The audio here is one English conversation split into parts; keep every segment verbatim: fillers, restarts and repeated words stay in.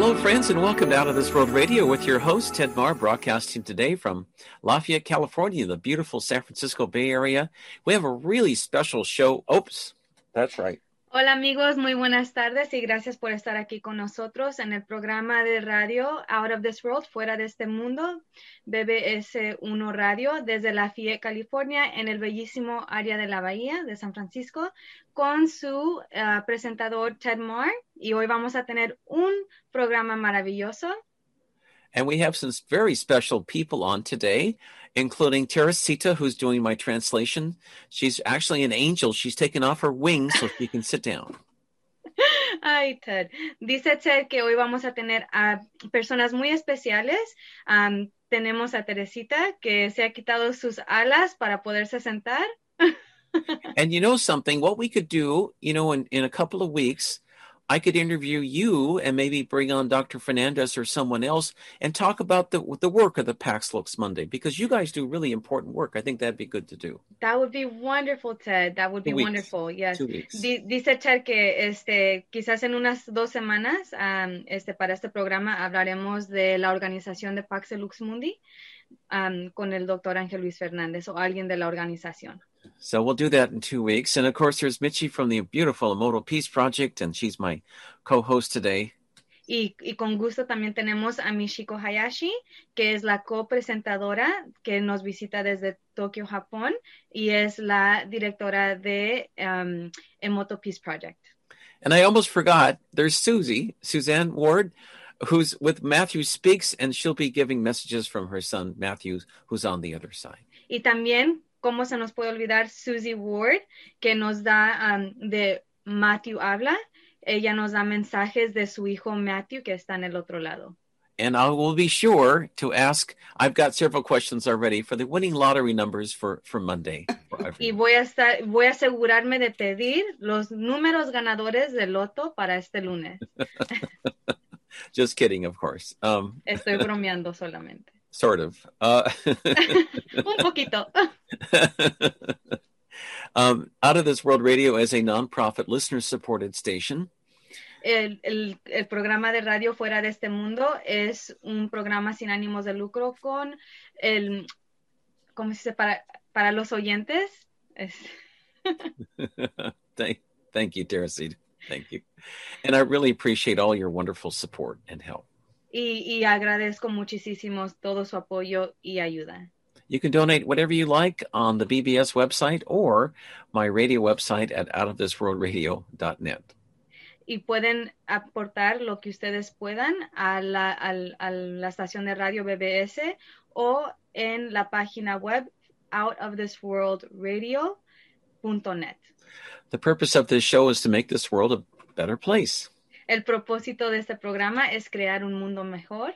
Hello, friends, and welcome to Out of This World Radio with your host, Ted Marr, broadcasting today from Lafayette, California, the beautiful San Francisco Bay Area. We have a really special show. Oops, that's right. Hola amigos, muy buenas tardes y gracias por estar aquí con nosotros en el programa de radio Out of This World, Fuera de este Mundo, B B S uno Radio, desde Lafayette, California, en el bellísimo área de la Bahía de San Francisco, con su uh, presentador Ted Marr, y hoy vamos a tener un programa maravilloso. And we have some very special people on today, including Teresita, who's doing my translation. She's actually an angel. She's taken off her wings so she can sit down. Ay, Ted. Dice Ted que hoy vamos a tener a personas muy especiales. Um, tenemos a Teresita, que se ha quitado sus alas para poderse sentar. And you know something? What we could do, you know, in, in a couple of weeks, I could interview you and maybe bring on Doctor Fernandez or someone else and talk about the the work of the Pax Lux Monday, because you guys do really important work. I think that'd be good to do. That would be wonderful, Ted. That would be Two wonderful. weeks. Yes. Two weeks. D- dice Ted que este, quizás en unas dos semanas um, este, para este programa hablaremos de la organización de Pax Lux Mundi um, con el doctor Ángel Luis Fernández o alguien de la organización. So we'll do that in two weeks. And of course, there's Michi from the beautiful Emoto Peace Project, and she's my co-host today. Y, y con gusto también tenemos a Michiko Hayashi, que es la copresentadora que nos visita desde Tokio, Japón, y es la directora de um, Emoto Peace Project. And I almost forgot, there's Susie, Suzanne Ward, who's with Matthew Speaks, and she'll be giving messages from her son, Matthew, who's on the other side. Y también, ¿cómo se nos puede olvidar Susie Ward, que nos da um, de Matthew Habla? Ella nos da mensajes de su hijo Matthew, que está en el otro lado. And I will be sure to ask, I've got several questions already for the winning lottery numbers for, for Monday. For y voy a, estar, voy a asegurarme de pedir los números ganadores del loto para este lunes. Just kidding, of course. Um, Estoy bromeando solamente. Sort of. Uh, Un poquito. um, Out of This World Radio is a nonprofit listener-supported station. El, el, el programa de radio Fuera de este Mundo es un programa sin ánimos de lucro con el, ¿cómo se dice? Para, para los oyentes. Es... thank, thank you, Teresita. Thank you. And I really appreciate all your wonderful support and help. Y, y agradezco muchísimo todo su apoyo y ayuda. You can donate whatever you like on the B B S website or my radio website at out of this world radio dot net. Y pueden aportar lo que ustedes puedan a la, a, a la estación de radio B B S o en la página web out of this world radio dot net. The purpose of this show is to make this world a better place. El propósito de este programa es crear un mundo mejor.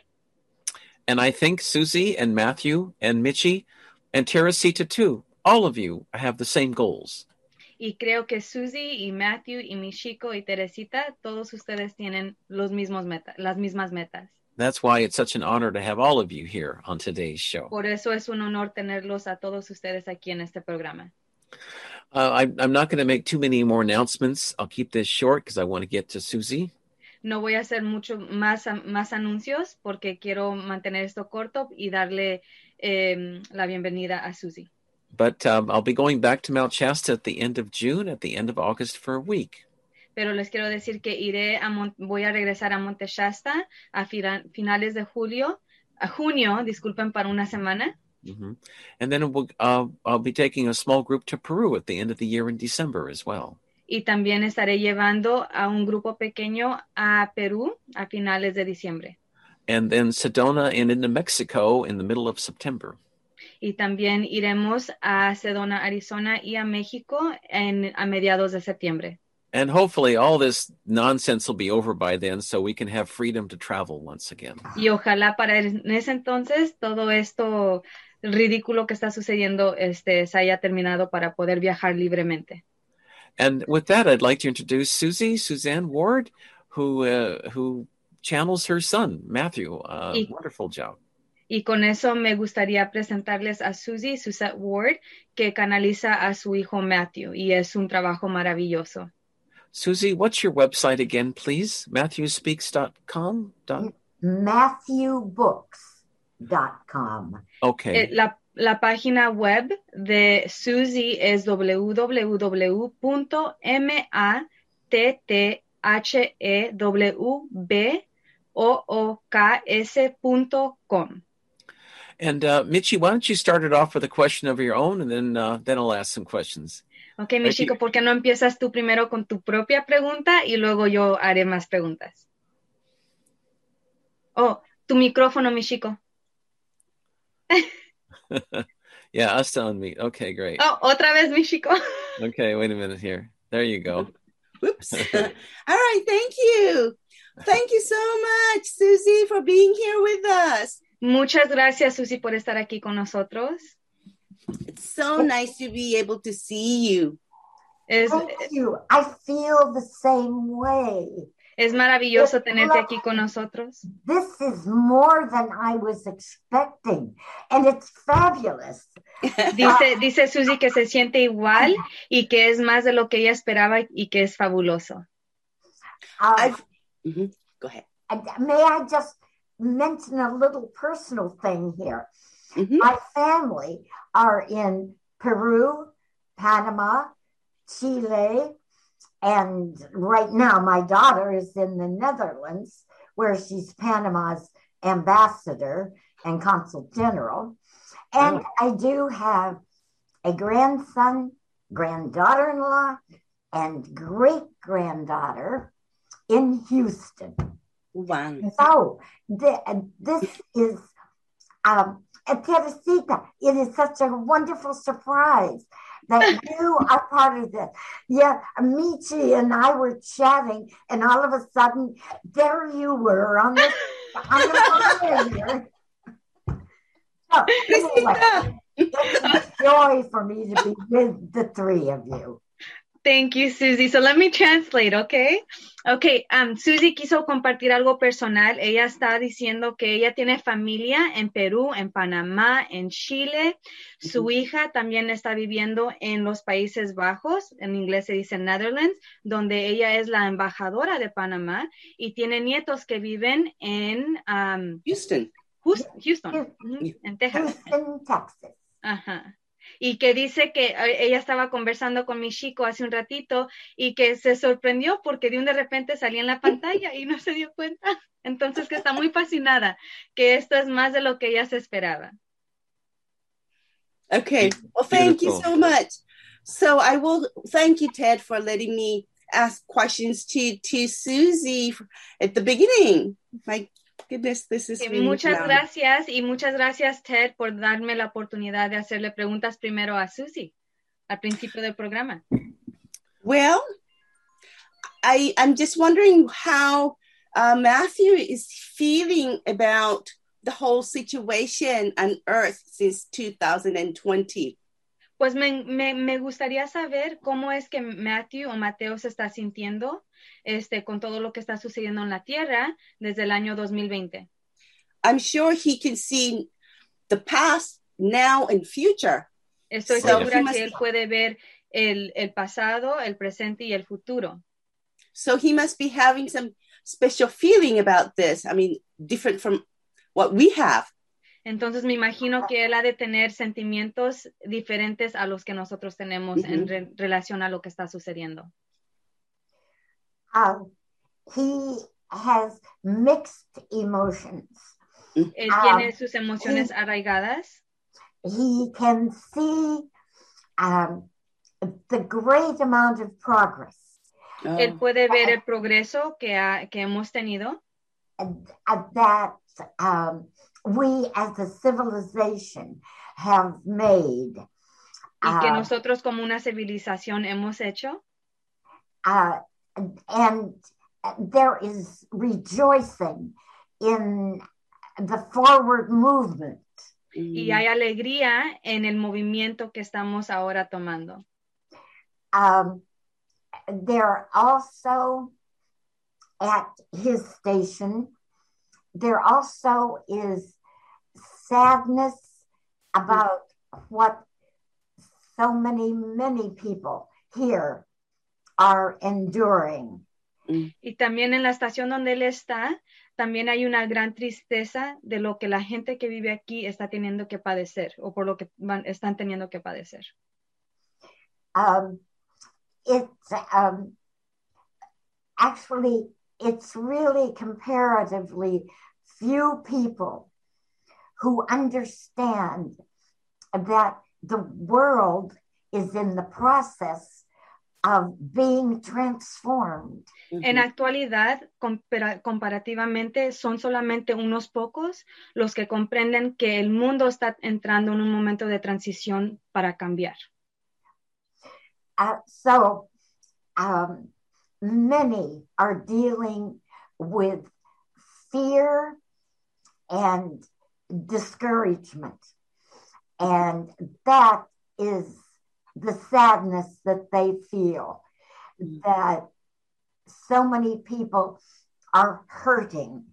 And I think Susie and Matthew and Michi and Teresita too, all of you have the same goals. Y creo que Susie y Matthew y Michiko y Teresita, todos ustedes tienen los mismos metas, las mismas metas. That's why it's such an honor to have all of you here on today's show. Por eso es un honor tenerlos a todos ustedes aquí en este programa. Uh, I, I'm not going to make too many more announcements. I'll keep this short because I want to get to Susie. No voy a hacer mucho más, más anuncios porque quiero mantener esto corto y darle eh, la bienvenida a Susie. But um, I'll be going back to Mount Shasta at the end of June, at the end of August for a week. Pero les quiero decir que iré a Mon- voy a regresar a Monte Shasta a fina- finales de julio, a junio, disculpen, para una semana. Mm-hmm. And then we'll, uh, I'll be taking a small group to Peru at the end of the year in December as well. Y también estaré llevando a un grupo pequeño a Perú a finales de diciembre. And then Sedona and into Mexico in the middle of September. Y también iremos a Sedona, Arizona y a México en, a mediados de septiembre. And hopefully all this nonsense will be over by then so we can have freedom to travel once again. Y ojalá para en ese entonces todo esto ridículo que está sucediendo este, se haya terminado para poder viajar libremente. And with that, I'd like to introduce Susie, Suzanne Ward, who uh, who channels her son, Matthew. Uh, y, wonderful job. Y con eso me gustaría presentarles a Susie, Suzette Ward, que canaliza a su hijo Matthew, y es un trabajo maravilloso. Susie, what's your website again, please? matthew speaks dot com? matthew books dot com. Okay. Eh, La, la página web de Susie es w w w punto matthew books punto com. And uh, Michi, why don't you start it off with a question of your own, and then uh, then I'll ask some questions. Ok, mi chico, ¿por qué no empiezas tú primero con tu propia pregunta y luego yo haré más preguntas? Oh, tu micrófono, mi chico. Yeah, us to unmute. Okay, great. Oh, otra vez, mi chico. Okay, wait a minute here. There you go. Whoops. All right, thank you. Thank you so much, Susie, for being here with us. Muchas gracias, Susie, por estar aquí con nosotros. It's so nice to be able to see you. Es, Thank you. I feel the same way. es maravilloso tenerte aquí con nosotros. This is more than I was expecting, and it's fabulous. Dice, dice Susie que se siente igual y que es más de lo que ella esperaba y que es fabuloso. Uh, I've, mm-hmm. Go ahead. may I just mention a little personal thing here? Mm-hmm. My family are in Peru, Panama, Chile, and right now my daughter is in the Netherlands, where she's Panama's ambassador and consul general. And oh. I do have a grandson, granddaughter-in-law, and great-granddaughter in Houston. Wow. So the, this is, um, Teresita, it is such a wonderful surprise that you are part of this. Yeah, Michi and I were chatting, and all of a sudden, there you were on the on the so, anyway, it's a joy for me to be with the three of you. Thank you, Susie. So let me translate, okay? Okay, um, Susie quiso compartir algo personal. Ella está diciendo que ella tiene familia en Perú, en Panamá, en Chile. Su hija también está viviendo en los Países Bajos, en inglés se dice Netherlands, donde ella es la embajadora de Panamá y tiene nietos que viven en um, Houston. Houston, Houston, Houston. En Texas. Houston, Texas. Ajá. Y que dice que ella estaba conversando con mi chico hace un ratito y que se sorprendió porque de un de repente salía en la pantalla y no se dio cuenta. Entonces que está muy fascinada, que esto es más de lo que ella se esperaba. Okay, well, thank Beautiful. you so much. So I will thank you, Ted, for letting me ask questions to, to Susie at the beginning. My goodness, this is really muchas fun. gracias y muchas gracias, Ted, por darme la oportunidad de hacerle preguntas primero a Susie al principio del programa. Well, I, I'm just wondering how uh, Matthew is feeling about the whole situation on Earth since two thousand twenty. Pues me, me, me gustaría saber cómo es que Matthew o Mateo se está sintiendo este, con todo lo que está sucediendo en la Tierra desde el año dos mil veinte. I'm sure he can see the past, now, and future. Estoy so segura que él puede ver el, el pasado, el presente y el futuro. So he must be having some special feeling about this. I mean, different from what we have. Entonces me imagino que él ha de tener sentimientos diferentes a los que nosotros tenemos mm-hmm. en re- relación a lo que está sucediendo. Um, he has mixed emotions. Él tiene um, sus emociones he, arraigadas. He can see um, the great amount of progress. Oh. Él puede ver el progreso que, ha, que hemos tenido. And, and that um, we as a civilization have made. Y que uh, nosotros como una civilización hemos hecho. Uh, and there is rejoicing in the forward movement. Y hay alegría en el movimiento que estamos ahora tomando. Um, there also at his station, there also is sadness about what so many, many people here are enduring. Y también en la estación donde él está, también hay una gran tristeza de lo que la gente que vive aquí está teniendo que padecer o por lo que van, están teniendo que padecer. Um, it's um, actually, it's really comparatively few people who understand that the world is in the process of being transformed. En actualidad, compara- comparativamente, son solamente unos pocos los que comprenden que el mundo está entrando en un momento de transición para cambiar. Uh, so, um, many are dealing with fear and discouragement. And that is the sadness that they feel, that so many people are hurting.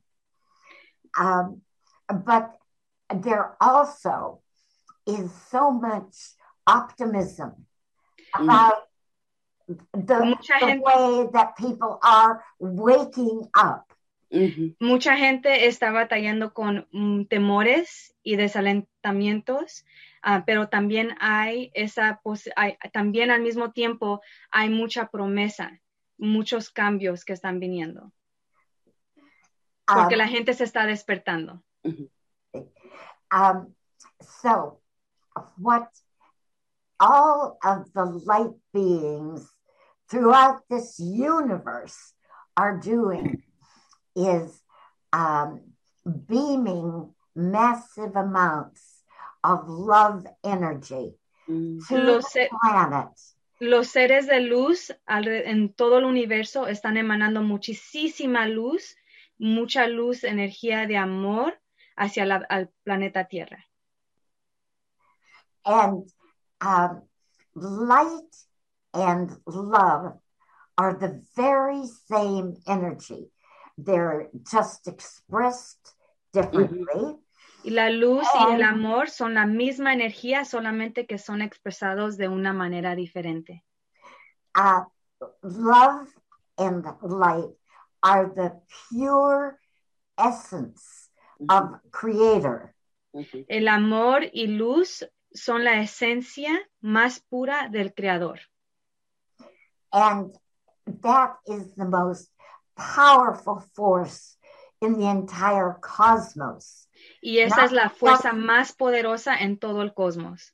Um, but there also is so much optimism about the, the way that people are waking up. Uh-huh. Mucha gente está batallando con um, temores y desalentamientos, uh, pero también hay esa hay, también al mismo tiempo hay mucha promesa, muchos cambios que están viniendo, porque um, la gente se está despertando. Uh-huh. Um, so, what all of the light beings throughout this universe are doing is um, beaming massive amounts of love energy mm. to los the planet. Los seres de luz en todo el universo están emanando muchísima luz, mucha luz, energía de amor hacia la, al planeta Tierra. And um, light and love are the very same energy. They're just expressed differently. Uh-huh. Y la luz and, y el amor son la misma energía, solamente que son expresados de una manera diferente. Uh, love and light are the pure essence uh-huh. of Creator. Uh-huh. El amor y luz son la esencia más pura del Creador. And that is the most powerful force in the entire cosmos. Y esa not es la fuerza just, más poderosa en todo el cosmos.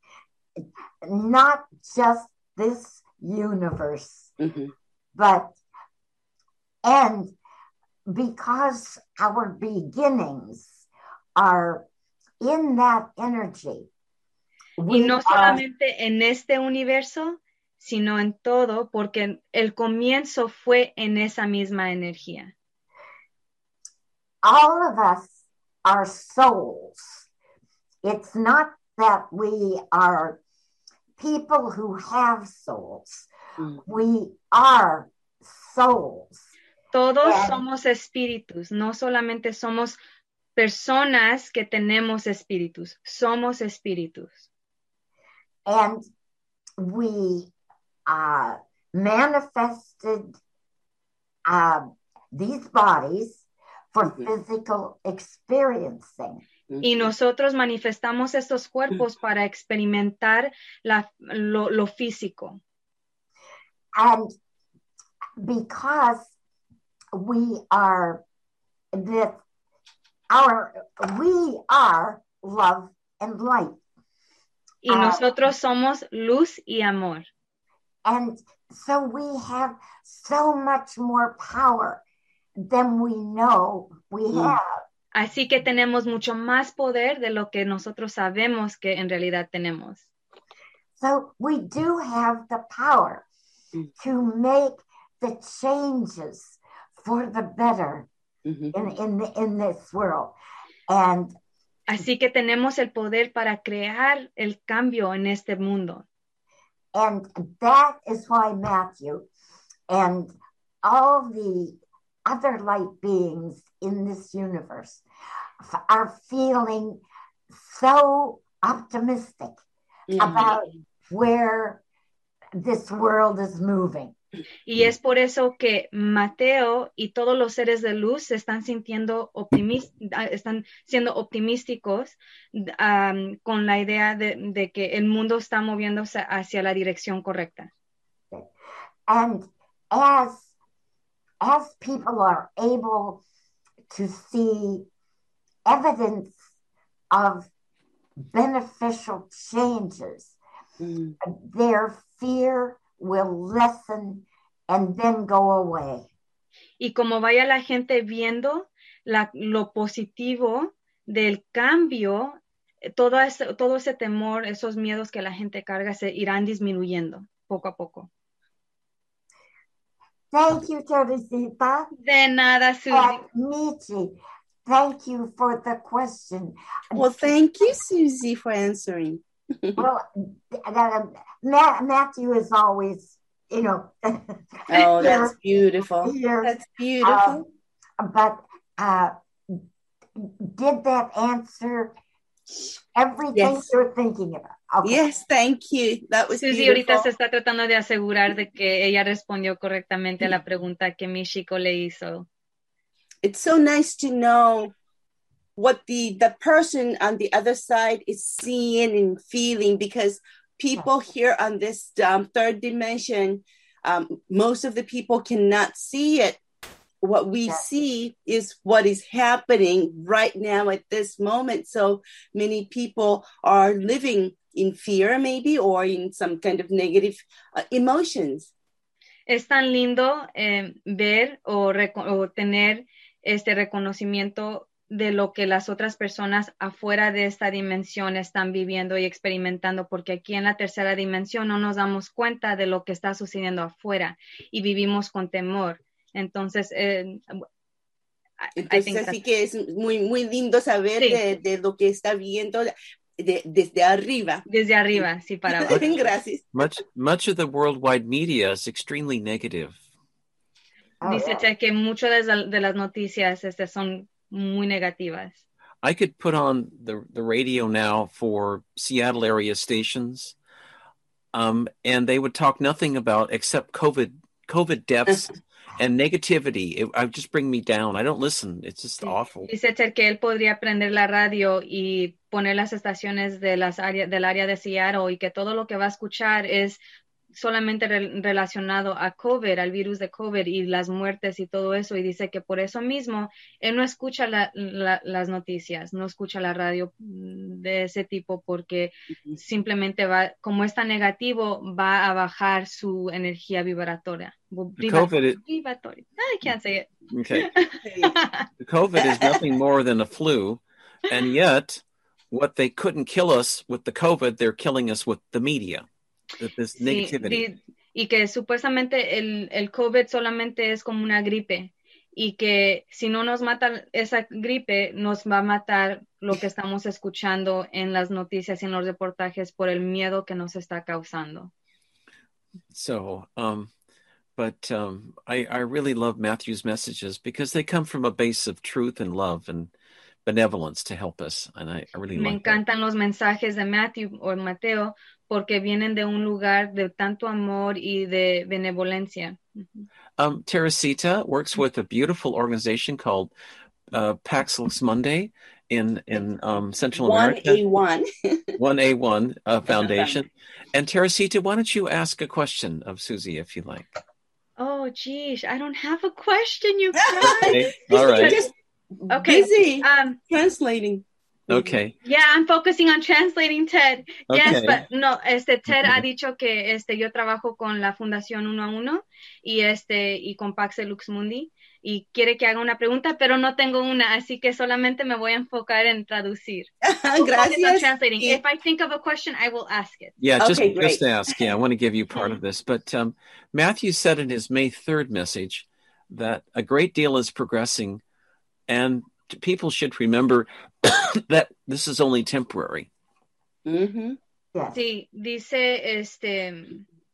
Not just this universe, mm-hmm. but, and because our beginnings are in that energy. Y no solamente are, en este universo, sino en todo, porque el comienzo fue en esa misma energía. All of us are souls. It's not that we are people who have souls. Mm. We are souls. Todos and, somos espíritus, no solamente somos personas que tenemos espíritus, somos espíritus. And we uh, manifested uh, these bodies for physical experiencing. Y nosotros manifestamos estos cuerpos para experimentar la, lo, lo físico. And because we are that our we are love and light. Y nosotros uh, somos luz y amor. And so we have so much more power than we know we mm. have. Así que tenemos mucho más poder de lo que nosotros sabemos que en realidad tenemos. So we do have the power mm. to make the changes for the better mm-hmm. in, in, the, in this world. And así que tenemos el poder para crear el cambio en este mundo. And that is why Matthew and all the other light beings in this universe are feeling so optimistic mm-hmm. about where this world is moving. Y es por eso que Mateo y todos los seres de luz se están sintiendo optimis- están siendo optimísticos um, con la idea de, de que el mundo está moviéndose hacia la dirección correcta. And as, as people are able to see evidence of beneficial changes, mm. their fear will lessen and then go away. Y como vaya la gente viendo la, lo positivo del cambio, todo ese, todo ese temor, esos miedos que la gente carga se irán disminuyendo poco a poco. Thank you, Teresita. De nada, Susie. Michi, thank you for the question. Well, thank you, Susie, for answering. Well, uh, Matthew is always, you know. Oh, that's beautiful. Here. That's beautiful. Uh, but uh, did that answer everything yes. you're thinking about? Okay. Yes, thank you. That was Susie beautiful. ahorita se está tratando de asegurar de que ella respondió correctamente a la pregunta que Michiko le hizo. It's so nice to know what the, the person on the other side is seeing and feeling, because people here on this um, third dimension, um, most of the people cannot see it. What we yeah. see is what is happening right now at this moment. So many people are living in fear maybe, or in some kind of negative uh, emotions. Es tan lindo eh, ver o, reco- o tener este reconocimiento de lo que las otras personas afuera de esta dimensión están viviendo y experimentando, porque aquí en la tercera dimensión no nos damos cuenta de lo que está sucediendo afuera y vivimos con temor. Entonces, eh, Entonces así que es muy, muy lindo saber sí. de, de lo que está viendo de, desde arriba. Desde arriba, sí, para abajo. Gracias. Much, much of the worldwide media is extremely negative. Dice Ted que muchas de, de las noticias este, son muy negativas. I could put on the, the radio now for Seattle area stations, um, and they would talk nothing about except COVID, COVID deaths and negativity. It, it would just bring me down. I don't listen. It's just sí. awful. Dice Ted que él podría prender la radio y poner las estaciones de las áreas, del área de Seattle, y que todo lo que va a escuchar es solamente re- relacionado a COVID, al virus de COVID y las muertes y todo eso, y dice que por eso mismo él no escucha la, la, las noticias, no escucha la radio de ese tipo, porque uh-huh. simplemente va, como está negativo, va a bajar su energía vibratoria. Viva- COVID vibratoria. I can't say it. Okay. The COVID is nothing more than a flu, and yet what they couldn't kill us with the COVID, they're killing us with the media. This negativity. Sí, y que supuestamente el, el COVID solamente es como una gripe, y que si no nos mata esa gripe, nos va a matar lo que estamos escuchando en las noticias y en los reportajes por el miedo que nos está causando. So, um, but um, I, I really love Matthew's messages because they come from a base of truth and love and benevolence to help us, and I, I really Me like encantan that. los mensajes de Matthew o Mateo porque vienen de un lugar de tanto amor y de benevolencia. Um, Teresita works with a beautiful organization called uh, Pax Lux Mundi in in um, Central America. one A one one A one uh, Foundation. And Teresita, why don't you ask a question of Susie if you like? Oh, geez, I don't have a question, you guys. Okay. All right. Just okay. busy um, translating. Okay. Yeah, I'm focusing on translating, Ted. Yes, Okay. but no, este Ted ha dicho que este yo trabajo con la Fundación Uno a Uno y este y con Pax Lux Mundi, y quiere que haga una pregunta, pero no tengo una, así que solamente me voy a enfocar en traducir. Gracias. Translating. If I think of a question, I will ask it. Yeah, just, Okay, just ask. Yeah, I want to give you part of this. But um, Matthew said in his May third message that a great deal is progressing, and people should remember that this is only temporary. Mm-hmm. Yes. Sí, dice, este,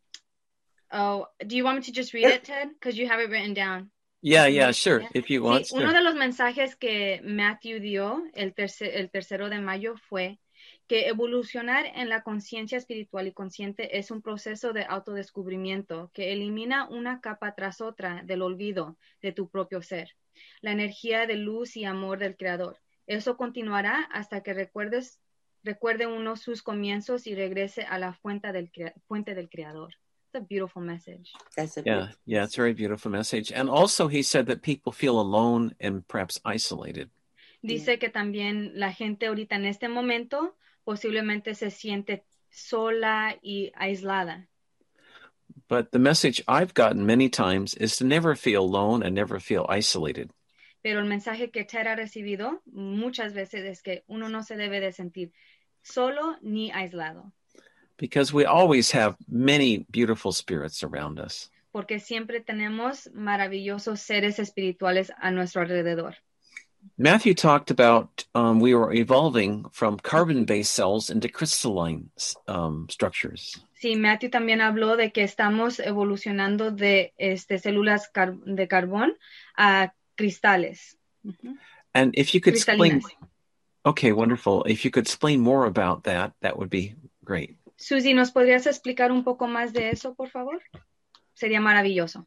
oh, do you want me to just read it, Ted? Because you have it written down. Yeah, yeah, sure. If you want. Sí, uno de los mensajes que Matthew dio el, terce- el tercero de mayo fue que evolucionar en la conciencia espiritual y consciente es un proceso de autodescubrimiento que elimina una capa tras otra del olvido de tu propio ser, la energía de luz y amor del Creador. Eso continuará hasta que recuerdes, recuerde uno sus comienzos y regrese a la fuente del, fuente del Creador. It's a beautiful message. That's a yeah, yeah, it's a very beautiful message. And also he said that people feel alone and perhaps isolated. Dice yeah. que también la gente ahorita en este momento posiblemente se siente sola y aislada. But the message I've gotten many times is to never feel alone and never feel isolated. Pero el mensaje que Ted ha recibido muchas veces es que uno no se debe de sentir solo ni aislado. Because we always have many beautiful spirits around us. Porque siempre tenemos maravillosos seres espirituales a nuestro alrededor. Matthew talked about um, we were evolving from carbon-based cells into crystalline um, structures. Sí, Matthew también habló de que estamos evolucionando de este, células car de carbón a cristales. Uh-huh. And if you could explain, okay, wonderful. If you could explain more about that, that would be great. Susie, ¿nos podrías explicar un poco más de eso, por favor? Sería maravilloso.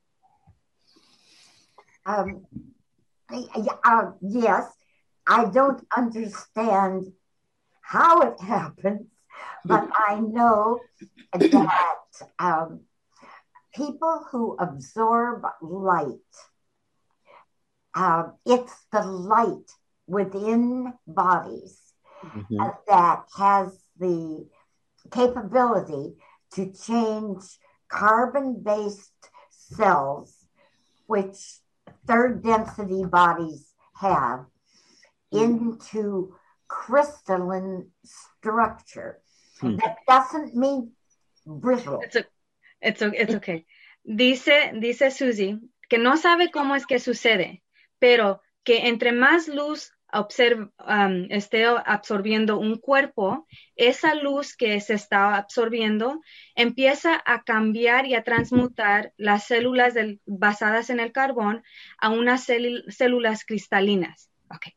Um, uh, yes, I don't understand how it happens, but I know that um, people who absorb light, uh, it's the light within bodies mm-hmm. uh, that has the capability to change carbon-based cells, which third density bodies have, into crystalline structure. Hmm. That doesn't mean brittle. It's, a, it's, a, it's okay. Dice, dice Susie que no sabe cómo es que sucede, pero que entre más luz observe, um, esté absorbiendo un cuerpo, esa luz que se está absorbiendo empieza a cambiar y a transmutar las células del, basadas en el carbón a unas cél células cristalinas. Okay.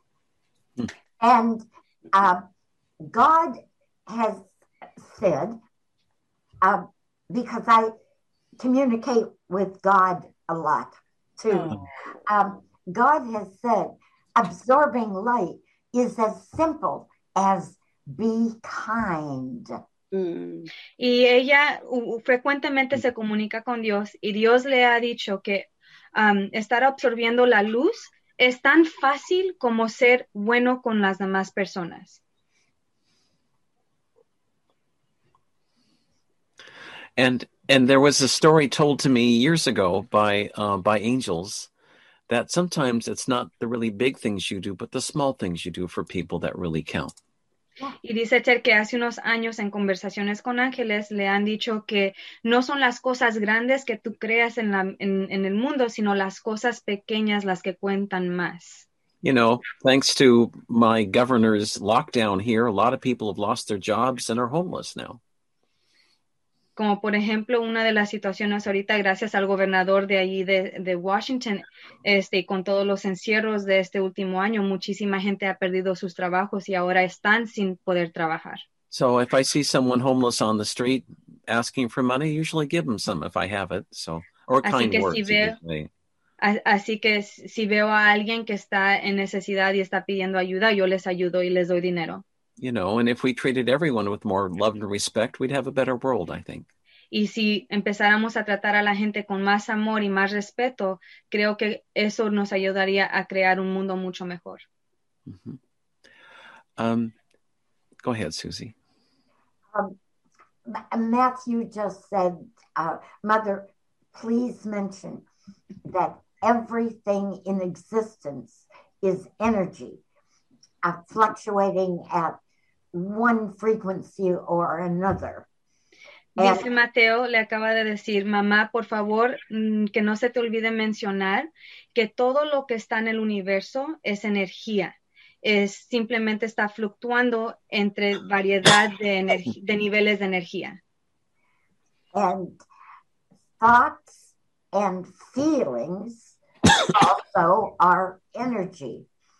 And uh, God has said, uh, because I communicate with God a lot too, oh. um, God has said, absorbing light is as simple as be kind. Mm. Y ella uh, frecuentemente se comunica con Dios y Dios le ha dicho que um, estar absorbiendo la luz es tan fácil como ser bueno con las demás personas. And and there was a story told to me years ago by uh, by angels that sometimes it's not the really big things you do, but the small things you do for people that really count. Y dice Cher que hace unos años en conversaciones con ángeles le han dicho que no son las cosas grandes que tú creas en, la, en, en el mundo, sino las cosas pequeñas las que cuentan más. You know, thanks to my governor's lockdown here, a lot of people have lost their jobs and are homeless now. Como por ejemplo, una de las situaciones ahorita, gracias al gobernador de allí de, de Washington, este, con todos los encierros de este último año, muchísima gente ha perdido sus trabajos y ahora están sin poder trabajar. So if I see someone homeless on the street asking for money, I usually give them some if I have it. So, or así kind que words. Si veo, así que si veo a alguien que está en necesidad y está pidiendo ayuda, yo les ayudo y les doy dinero. You know, and if we treated everyone with more love and respect, we'd have a better world, I think. Y si empezáramos a tratar a la gente con más amor y más respeto, creo que eso nos ayudaría a crear un mundo mucho mejor. Mm-hmm. Um, go ahead, Susie. Um, Matthew just said, uh, Mother, please mention that everything in existence is energy, uh, fluctuating at one frequency or another. Dice Mateo, le acaba de decir, mamá, por favor, que no se te olvide mencionar que todo lo que está en el universo es energía. Es simplemente está fluctuando entre variedad de, de niveles de energía. And thoughts and feelings also are energy.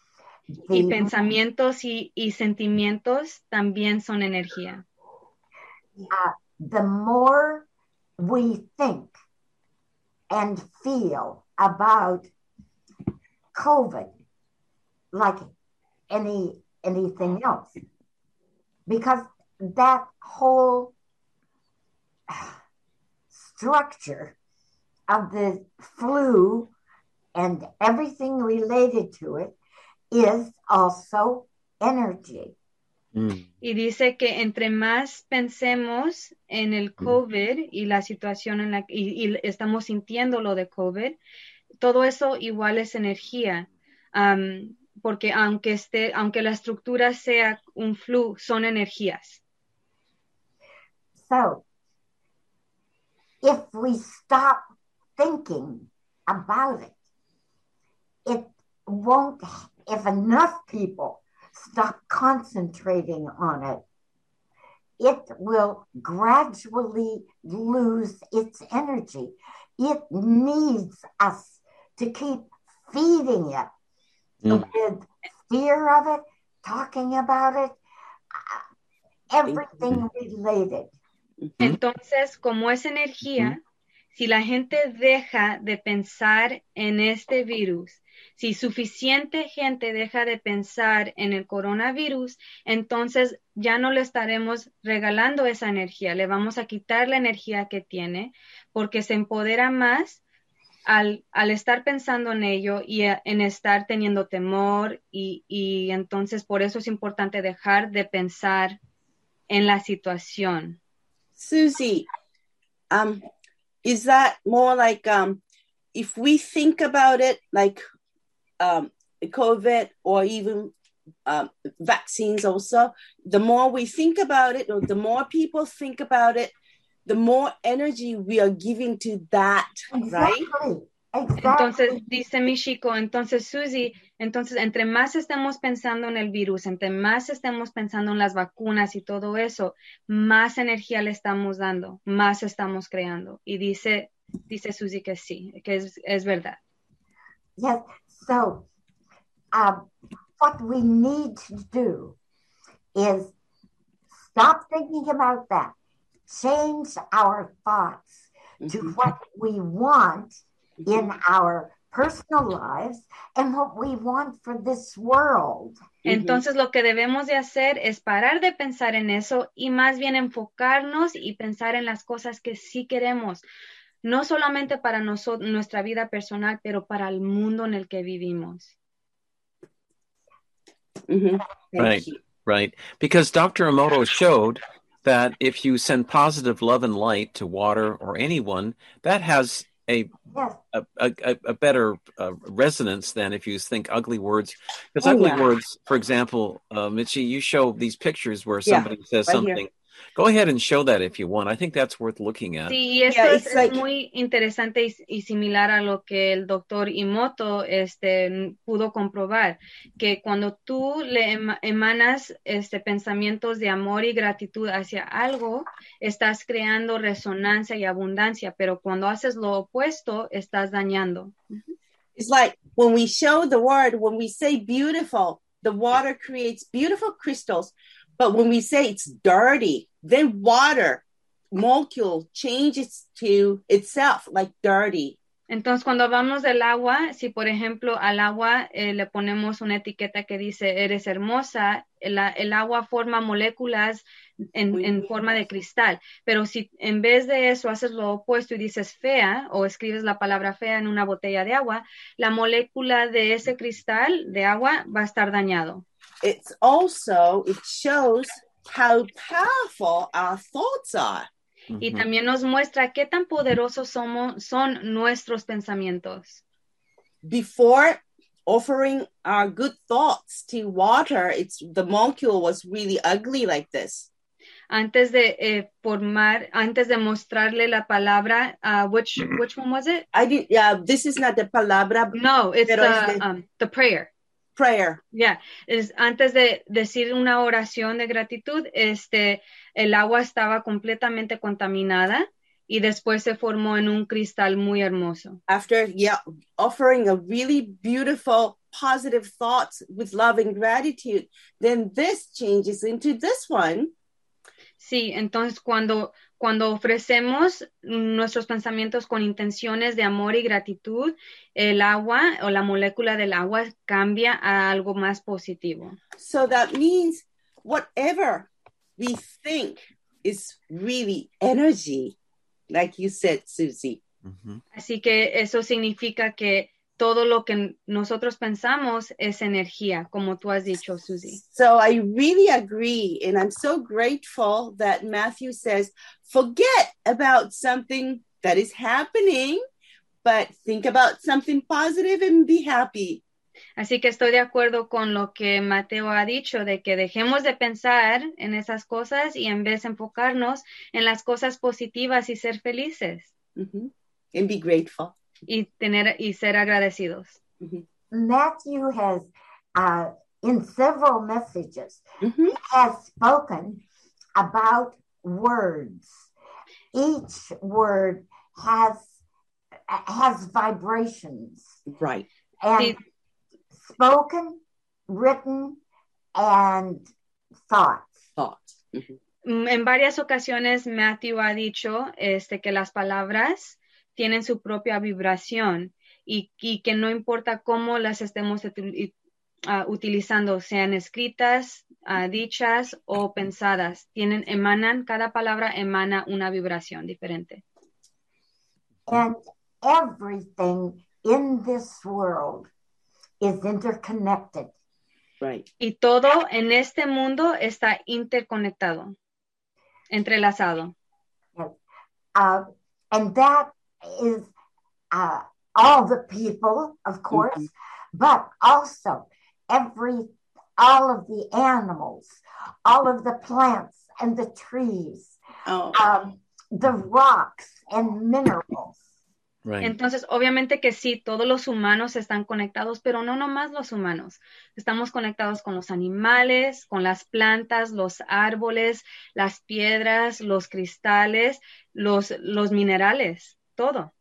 Y pensamientos y, y sentimientos también son energía. Uh, the more we think and feel about COVID, like any anything else, because that whole structure of the flu and everything related to it is also energy. Mm. Y dice que entre más pensemos en el COVID y la situación en la y, y estamos sintiendo lo de COVID, todo eso igual es energía. Um, porque aunque esté, aunque la estructura sea un flu, son energías. So, if we stop thinking about it, it won't, if enough people stop concentrating on it, it will gradually lose its energy. It needs us to keep feeding it mm. with fear of it, talking about it, everything related. Entonces, como es energía, mm-hmm. si la gente deja de pensar en este virus, si suficiente gente deja de pensar en el coronavirus, entonces ya no le estaremos regalando esa energía, le vamos a quitar la energía que tiene, porque se empodera más al, al estar pensando en ello y a, en estar teniendo temor, y, y entonces por eso es importante dejar de pensar en la situación. Susie, um, is that more like um, if we think about it, like um, COVID or even um, vaccines also, the more we think about it or the more people think about it, the more energy we are giving to that, exactly. right? Exactly. Entonces, dice Michiko, entonces Susie, entonces entre más estemos pensando en el virus, entre más estemos pensando en las vacunas y todo eso, más energía le estamos dando, más estamos creando. Y dice, dice Susie que sí, que es, es verdad. Yes, so uh, what we need to do is stop thinking about that, change our thoughts mm-hmm. to what we want in our personal lives and what we want for this world. Entonces lo que debemos de hacer es parar de pensar en eso y más bien enfocarnos y pensar en las cosas que sí queremos, no solamente para nosotros, nuestra vida personal, pero para el mundo en el que vivimos. Mm-hmm. Right, you. right. Because Doctor Emoto showed that if you send positive love and light to water or anyone, that has A, yes. a, a, a better uh, resonance than if you think ugly words. Because oh, ugly yeah. words, for example, uh, Mitchie, you show these pictures where somebody yeah, says right something. Here. Go ahead and show that if you want. I think that's worth looking at. Sí, y esto yeah, es, like... es muy interesante y, y similar a lo que el doctor Emoto este, pudo comprobar, que cuando tú le em emanas este, pensamientos de amor y gratitud hacia algo, estás creando resonancia y abundancia, pero cuando haces lo opuesto, estás dañando. It's like when we show the word, when we say beautiful, the water creates beautiful crystals. But when we say it's dirty, then water molecule changes to itself like dirty. Entonces, cuando hablamos del agua, si por ejemplo al agua eh, le ponemos una etiqueta que dice eres hermosa, el, el agua forma moléculas en, en forma de cristal. Pero si en vez de eso haces lo opuesto y dices fea o escribes la palabra fea en una botella de agua, la molécula de ese cristal de agua va a estar dañado. It's also, it shows how powerful our thoughts are. Y también nos muestra qué tan poderosos somos, son nuestros pensamientos. Before offering our good thoughts to water, it's the molecule was really ugly like this. Antes de eh, formar, antes de mostrarle la palabra, uh, which which one was it? I did. Yeah, this is not the palabra. No, it's the, the, um, the prayer. Prayer. Yeah, es antes de decir una oración de gratitud, este, el agua estaba completamente contaminada y después se formó en un cristal muy hermoso. After, yeah, offering a really beautiful positive thoughts with love and gratitude, then this changes into this one. Sí, entonces cuando, cuando ofrecemos nuestros pensamientos con intenciones de amor y gratitud, el agua o la molécula del agua cambia a algo más positivo. So that means whatever we think is really energy, like you said, Susie. Mm-hmm. Así que eso significa que todo lo que nosotros pensamos es energía, como tú has dicho, Susie. So I really agree, and I'm so grateful that Matthew says, forget about something that is happening, but think about something positive and be happy. Así que estoy de acuerdo con lo que Mateo ha dicho, de que dejemos de pensar en esas cosas y en vez de enfocarnos en las cosas positivas y ser felices. Mm-hmm. And be grateful. Y tener y ser agradecidos. Mm-hmm. Matthew has, uh, in several messages, mm-hmm. has spoken about words. Each word has has vibrations. Right. And sí. Spoken, written, and thought. Thought. Mm-hmm. En varias ocasiones Matthew ha dicho este, que las palabras tienen su propia vibración y, y que no importa cómo las estemos util, uh, utilizando, sean escritas, uh, dichas o pensadas, tienen, emanan, cada palabra emana una vibración diferente. And everything in this world is interconnected. Right. Y todo en este mundo está interconectado, entrelazado. Yes. Uh, and that is uh, all the people, of course, mm-hmm. but also every, all of the animals, all of the plants and the trees, oh. um, the rocks and minerals. Right. Entonces, obviamente que sí, todos los humanos están conectados, pero no nomás los humanos. Estamos conectados con los animales, con las plantas, los árboles, las piedras, los cristales, los, los minerales, todo.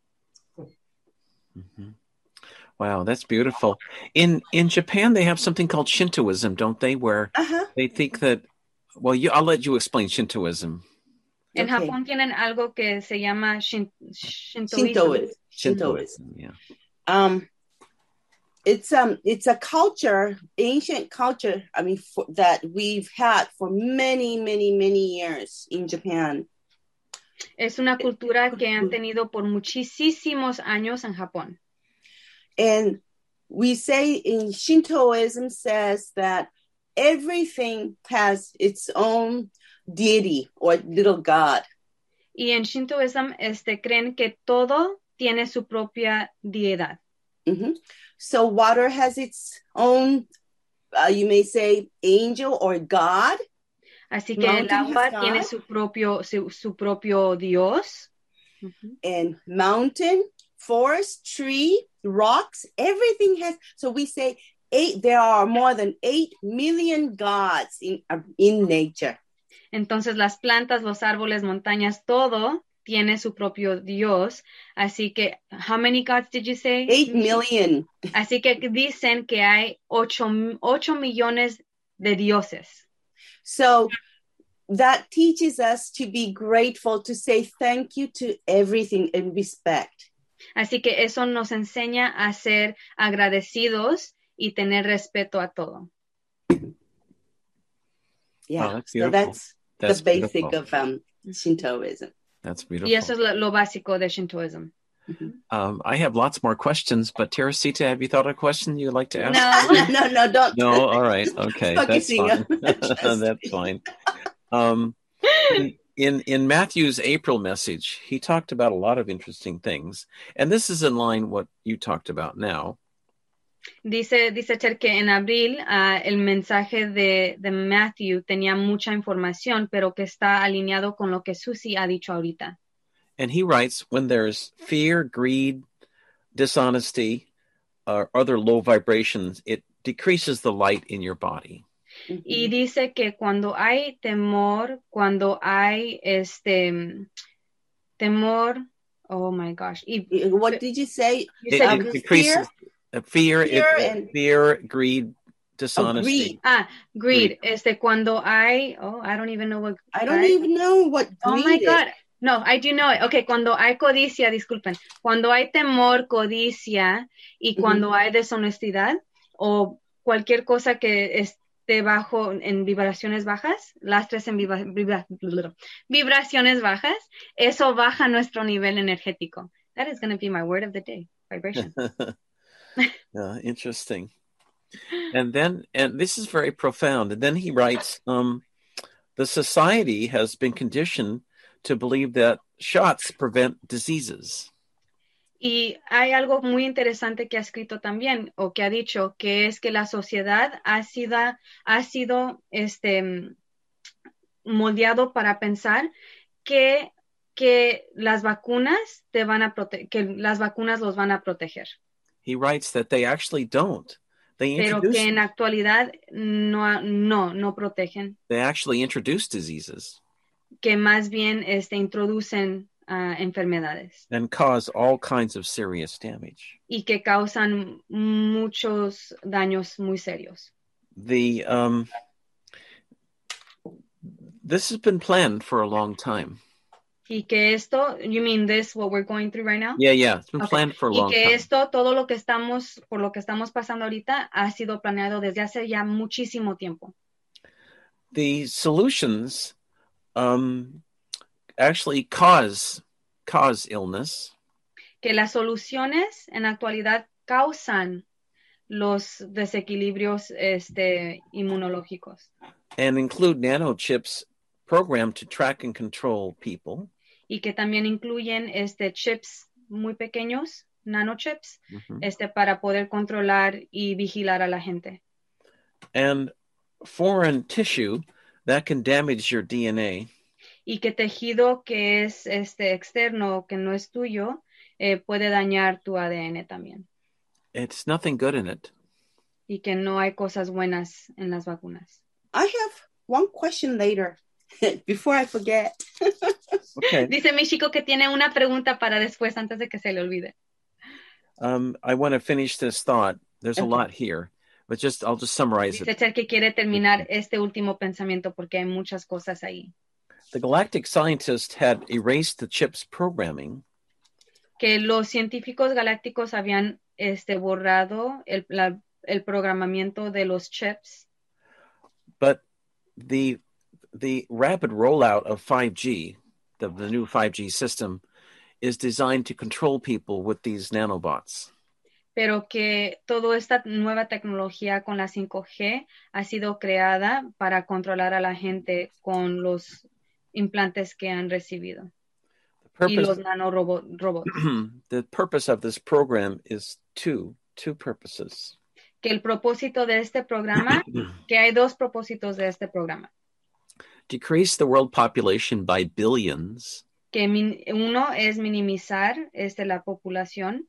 Mm-hmm. Wow, that's beautiful. In in Japan, they have something called Shintoism, don't they? Where uh-huh. they think that, well, you, I'll let you explain Shintoism. En okay. Japón tienen algo que se llama shin, Shintoism. Shintoism. Shintoism, yeah. Um, it's um, it's a culture, ancient culture. I mean, for, that we've had for many, many, many years in Japan. Es una cultura que han tenido por muchísimos años en Japón. And we say in Shintoism says that everything has its own deity or little god. Y en Shintoism este, creen que todo tiene su propia deidad. Mm-hmm. So water has its own, uh, you may say, angel or god. Así que Mountain el agua tiene su propio, su, su propio Dios. Mm-hmm. And mountain, forest, tree, rocks, everything has, so we say eight, there are more than eight million gods in, uh, in nature. Entonces las plantas, los árboles, montañas, todo tiene su propio Dios. Así que, how many gods did you say? Eight million. Así que dicen que hay ocho, ocho millones de dioses. So that teaches us to be grateful, to say thank you to everything and respect. Así que eso nos enseña a ser agradecidos y tener respeto a todo. Yeah, oh, that's so that's, that's the basic beautiful. of um, Shintoism. That's beautiful. Y eso es lo, lo básico de Shintoism. Mm-hmm. Um, I have lots more questions, but Teresita, have you thought of a question you'd like to ask? No, no, no, don't. No, all right, okay, that's fine. That's fine. Um, in in Matthew's April message, he talked about a lot of interesting things, and this is in line what you talked about now. Dice, dice Cher que en abril uh, el mensaje de, de Matthew tenía mucha información, pero que está alineado con lo que Susie ha dicho ahorita. And he writes, when there's fear, greed, dishonesty, or other low vibrations, it decreases the light in your body. Mm-hmm. Y dice que cuando hay temor, cuando hay este temor, oh my gosh. Y, what did you say? It, it decreases, Uh, fear, Fear it, and- fear, greed, Oh, dishonesty. greed. Ah, greed. Greed. Este, cuando hay, oh, I don't even know what. I don't I- even know what Oh greed my is. God. No, I do know it. Okay, cuando hay codicia, disculpen. Cuando hay temor, codicia y cuando hay deshonestidad o cualquier cosa que esté bajo en vibraciones bajas, lastres en vibra- vibra- vibraciones bajas, eso baja nuestro nivel energético. That is going to be my word of the day, vibration. Uh, interesting. And then, and this is very profound. And then he writes, um, the society has been conditioned to believe that shots prevent diseases. Y hay algo muy interesante que ha escrito también o que ha dicho, que es que la sociedad ha sido, ha sido este, moldeado para pensar que, que las vacunas te van a prote- que las vacunas los van a proteger. He writes that they actually don't. They Pero introduce, que en la actualidad no, no, no protegen, they actually introduce diseases que más bien este, introducen uh, enfermedades and cause all kinds of serious damage. y que causan muchos daños muy serios. The um, this has been planned for a long time. Y que esto, you mean this, what we're going through right now? Yeah, yeah, it's been Okay. planned for a Y long que time. esto, todo lo que estamos, por lo que estamos pasando ahorita, ha sido planeado desde hace ya muchísimo tiempo. The solutions um, actually cause cause illness, Que las soluciones en la actualidad causan los desequilibrios este, inmunológicos and include nanochips programmed to track and control people. y que también incluyen este, chips muy pequeños, nanochips, Mhm. este, para poder controlar y vigilar a la gente. And foreign tissue that can damage your D N A. Y que tejido que es este, externo, que no es tuyo, eh, puede dañar tu A D N también. It's nothing good in it. Y que no hay cosas buenas en las vacunas. I have one question later before I forget. Okay. Dice mi chico que tiene una pregunta para después antes de que se le olvide. Um, I want to finish this thought. There's a Okay. lot here, but just I'll just summarize Dice it. Cher que quiere terminar este último pensamiento porque hay muchas cosas ahí. The galactic scientists had erased the chip's programming, Que los científicos galácticos habían este, borrado el, la- el programamiento de los chips, but the the rapid rollout of five G, the, the new five G system, is designed to control people with these nanobots. pero que toda esta nueva tecnología con la cinco G ha sido creada para controlar a la gente con los implantes que han recibido The y los purpose, nanorobots. the purpose of this program is two two purposes. Que el propósito de este programa, que hay dos propósitos de este programa. Decrease the world population by billions, Que min- uno es minimizar este, la población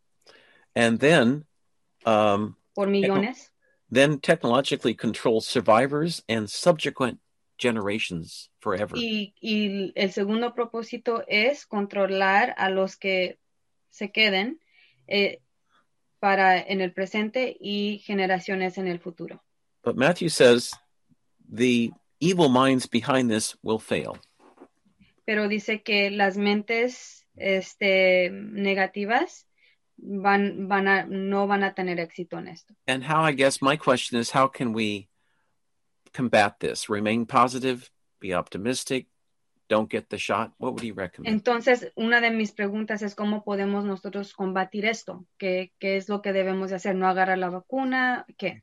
and then um, por millones then technologically control survivors and subsequent generations forever. y, y el segundo propósito es controlar a los que se queden eh, para en el presente y generaciones en el futuro. But Matthew says the evil minds behind this will fail. Pero dice que las mentes este, negativas van, van a, no van a tener éxito en esto. And how, I guess my question is, how can we combat this? Remain positive, be optimistic, don't get the shot? What would you recommend? Entonces, una de mis preguntas es cómo podemos nosotros combatir esto. ¿Qué, qué es lo que debemos de hacer? ¿No agarrar la vacuna? ¿Qué?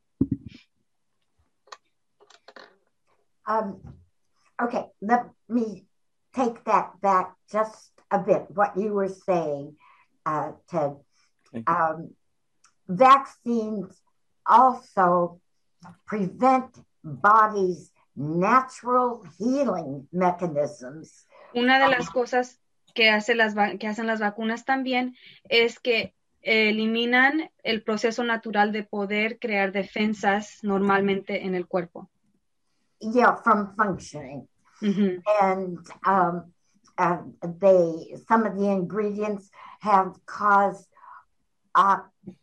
Um, okay, let me take that back just a bit, what you were saying, uh, Ted. Thank you. Um, vaccines also prevent body's natural healing mechanisms. Una de las cosas que, hace las, va- que hacen las vacunas también es que eliminan el proceso natural de poder crear defensas normalmente en el cuerpo. Yeah, from functioning. Ujú. And um, uh, they, some of the ingredients have caused uh,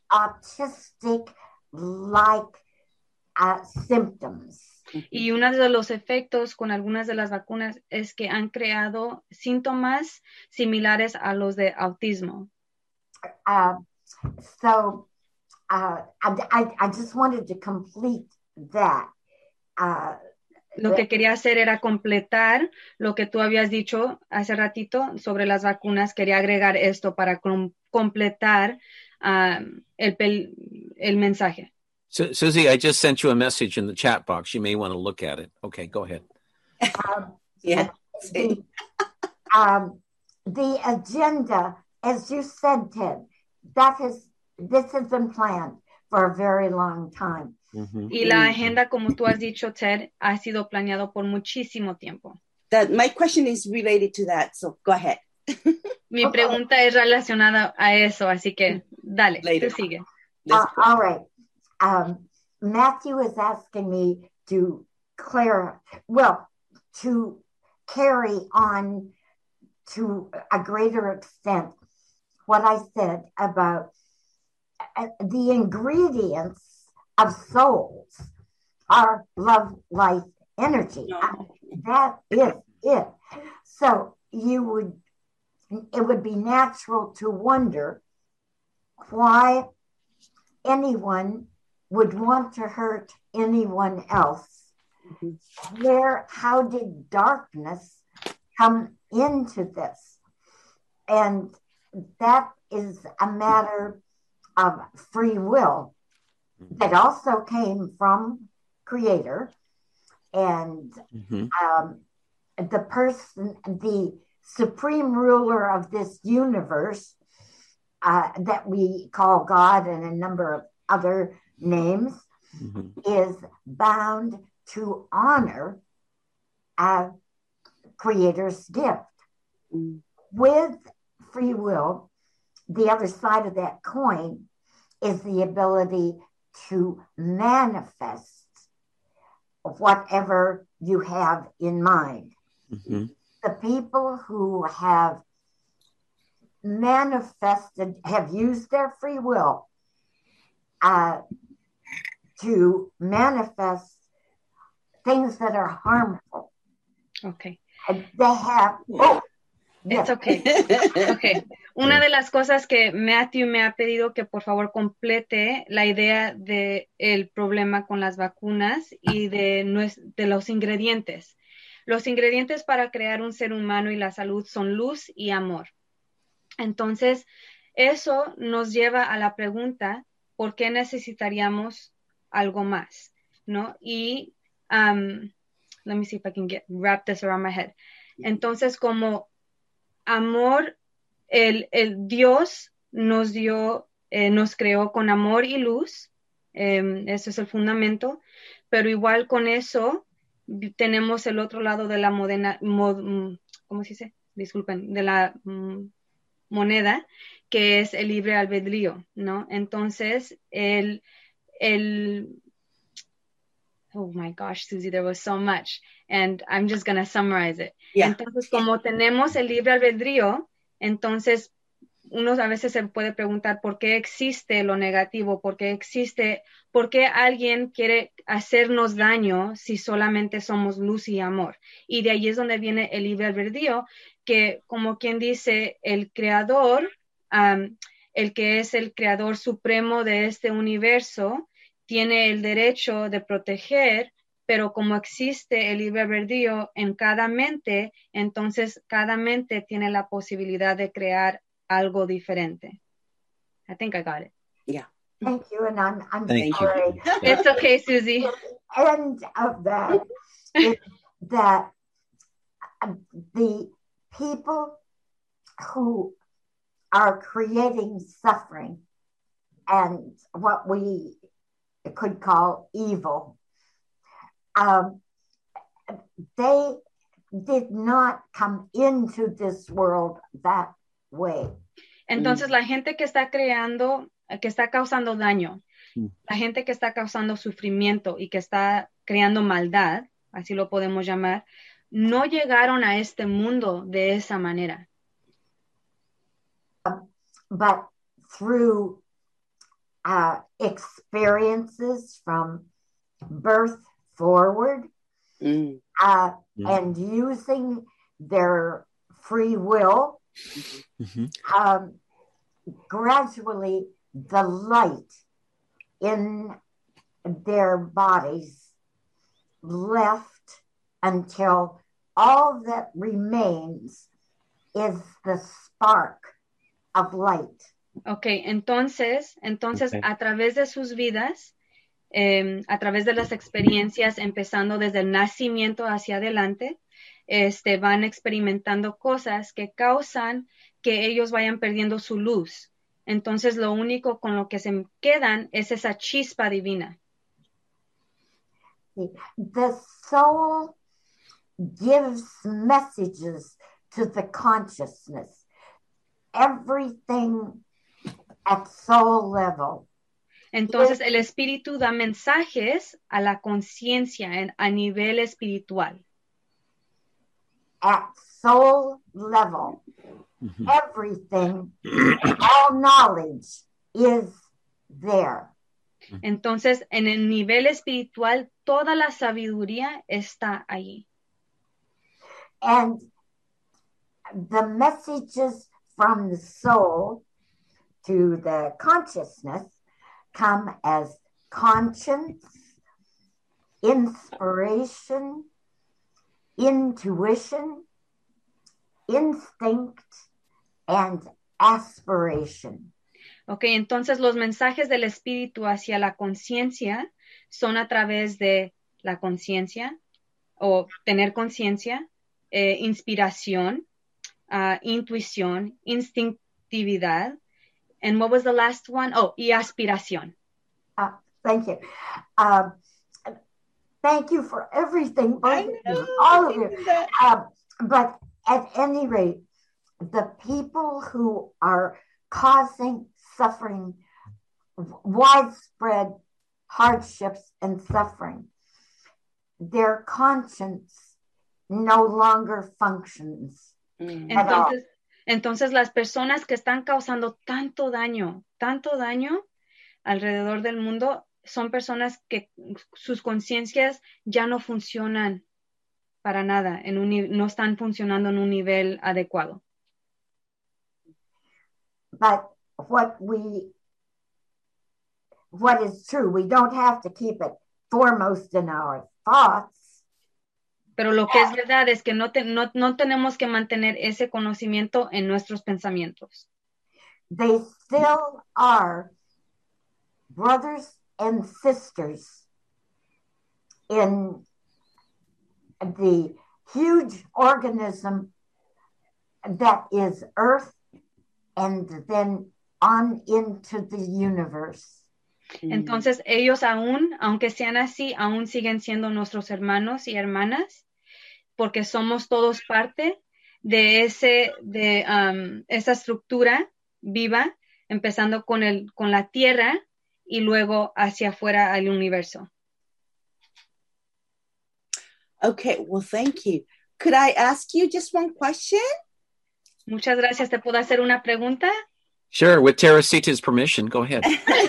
autistic-like uh, symptoms. Y uno de los efectos con algunas de las vacunas es que han creado síntomas similares a los de autismo. Uh, so uh, I, I just wanted to complete that. Uh, Lo que quería hacer era completar lo que tú habías dicho hace ratito sobre las vacunas. Quería agregar esto para com completar um, el, el mensaje. So, Susie, I just sent you a message in the chat box. You may want to look at it. Okay, go ahead. Um, yeah. The, um, the agenda, as you said, Ted, that has this has been planned for a very long time. Mm-hmm. Y la agenda, como tú has dicho, Ted, ha sido planeado por muchísimo tiempo. That my question is related to that, so go ahead. Mi pregunta es relacionada a eso, así que dale, Later. tú sigue. Uh, all right. Um, Matthew is asking me to clear, well, to carry on to a greater extent what I said about uh, the ingredients of souls are love, life, energy. No. Uh, that is it. So you would, it would be natural to wonder why anyone would want to hurt anyone else. Mm-hmm. Where, how did darkness come into this? And that is a matter of free will that also came from Creator. And mm-hmm. um, the person, the supreme ruler of this universe, uh, that we call God and a number of other names, mm-hmm. is bound to honor a Creator's gift. Mm-hmm. With free will, the other side of that coin is the ability to manifest whatever you have in mind. Mm-hmm. The people who have manifested, have used their free will uh, to manifest things that are harmful. Okay. And they have, oh, It's yes. okay. Okay. Una de las cosas que Matthew me ha pedido que por favor complete la idea de el problema con las vacunas y de, de los ingredientes. Los ingredientes para crear un ser humano y la salud son luz y amor. Entonces, eso nos lleva a la pregunta, ¿por qué necesitaríamos algo más? ¿No? Y, um, let me see if I can get, wrap this around my head. Entonces, como amor, el, el Dios nos dio, eh, nos creó con amor y luz, eh, eso es el fundamento, pero igual con eso tenemos el otro lado de la modena, mod, ¿cómo se dice? Disculpen, de la mm, moneda, que es el libre albedrío, ¿no? Entonces, el, el, oh my gosh, Susie, there was so much, and I'm just going to summarize it. Yeah. Entonces, como tenemos el libre albedrío, entonces uno a veces se puede preguntar por qué existe lo negativo, por qué existe, por qué alguien quiere hacernos daño si solamente somos luz y amor. Y de ahí es donde viene el libre albedrío, que como quien dice, el creador, um, el que es el creador supremo de este universo, tiene el derecho de proteger, pero como existe el libre albedrío en cada mente, entonces cada mente tiene la posibilidad de crear algo diferente. I think I got it. Yeah. Thank you, and I'm, I'm Thank sorry. you. It's okay, Susie. The end of that is that the people who are creating suffering and what we could call evil, um, they did not come into this world that way. Entonces, la gente que está creando, que está causando daño, mm. la gente que está causando sufrimiento y que está creando maldad, así lo podemos llamar, no llegaron a este mundo de esa manera. Um, but through uh, experiences from birth forward, mm. Uh, mm. and using their free will, mm-hmm. um, gradually the light in their bodies left until all that remains is the spark of light. Okay, entonces, entonces okay. a través de sus vidas, eh, a través de las experiencias, empezando desde el nacimiento hacia adelante, este, van experimentando cosas que causan que ellos vayan perdiendo su luz. Entonces, lo único con lo que se quedan es esa chispa divina. The soul gives messages to the consciousness. Everything at soul level. Entonces, el espíritu da mensajes a la conciencia a nivel espiritual. At soul level, mm-hmm. everything, all knowledge is there. Entonces, en el nivel espiritual, toda la sabiduría está allí. And the messages from the soul to the consciousness come as conscience, inspiration, intuition, instinct, and aspiration. Ok, entonces los mensajes del espíritu hacia la conciencia son a través de la conciencia o tener conciencia, eh, inspiración, uh, intuición, instintividad. And what was the last one? Oh, y aspiración. Uh, thank you. Uh, thank you for everything, both of you, all of you. Uh, but at any rate, the people who are causing suffering, widespread hardships and suffering, their conscience no longer functions. Mm. Entonces, entonces las personas que están causando tanto daño, tanto daño alrededor del mundo, son personas que sus conciencias ya no funcionan para nada, en un, no están funcionando en un nivel adecuado. But what we, what is true, we don't have to keep it foremost in our thoughts. Pero lo que es verdad es que no, te, no, no tenemos que mantener ese conocimiento en nuestros pensamientos. They still are brothers and sisters in the huge organism that is Earth and then on into the universe. Entonces ellos aún, aunque sean así, aún siguen siendo nuestros hermanos y hermanas, porque somos todos parte de ese, de um, esa estructura viva, empezando con el, con la Tierra y luego hacia afuera al universo. Okay, well, thank you. Could I ask you just one question? Muchas gracias. ¿Te puedo hacer una pregunta? Sure, with Teresita's permission. Go ahead.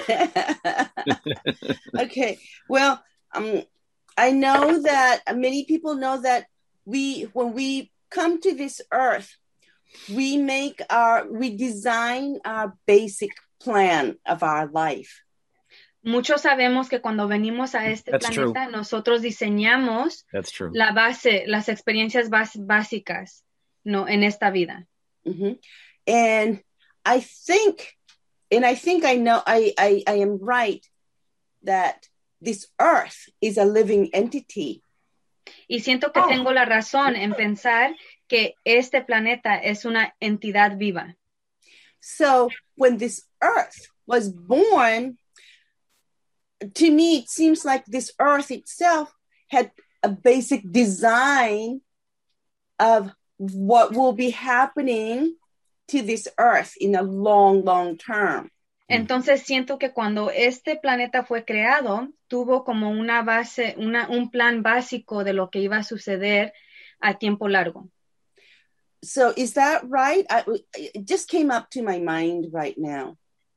Okay, well, um, I know that many people know that we, when we come to this earth, we make our, we design our basic plan of our life. Muchos sabemos que cuando venimos a este That's planeta, true. nosotros diseñamos That's true. la base, las experiencias bas- básicas, no, en esta vida. Mm-hmm. And I think, and I think I know, I, I, I am right that this earth is a living entity. Y siento que oh. tengo la razón en pensar que este planeta es una entidad viva. So when this earth was born, to me, it seems like this earth itself had a basic design of what will be happening to this earth in a long, long term. Entonces siento que cuando este planeta fue creado, tuvo como una base, una, un plan básico de lo que iba a suceder a tiempo largo. So is that right? I, it just came up to my mind right now.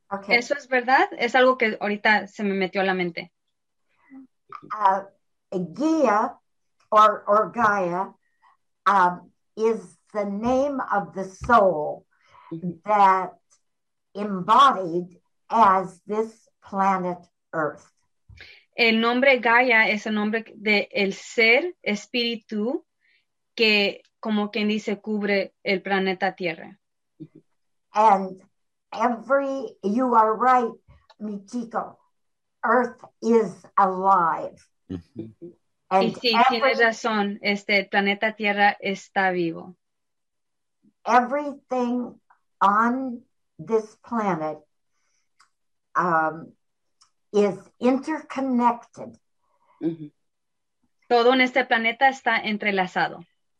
Okay. ¿Eso es verdad? Es algo que ahorita se me metió a la mente. Uh, Gaia or, or Gaia um, is the name of the soul that embodied as this planet Earth. El nombre Gaia es el nombre de el ser espíritu que, como quien dice, cubre el planeta Tierra. And every, you are right, Michiko, Earth is alive. Mm-hmm. And y sí, every, tienes razón, este, el planeta Tierra está vivo. Everything on this planet um, is interconnected. Mm-hmm. Todo en este planeta está entrelazado.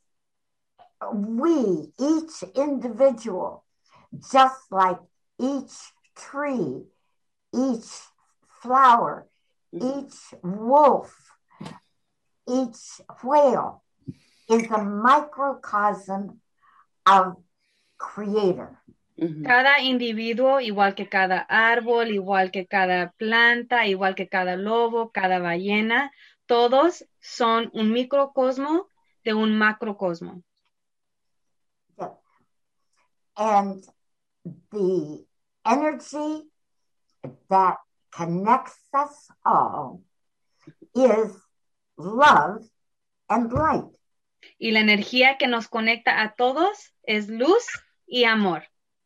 We, each individual, just like each tree, each flower, mm-hmm. each wolf, each whale is a microcosm of Creator. Mm-hmm. Cada individuo, igual que cada árbol, igual que cada planta, igual que cada lobo, cada ballena, todos son un microcosmo de un macrocosmo. Yeah. And the energy that connects us all is love and light. Y la energía que nos conecta a todos es luz y amor.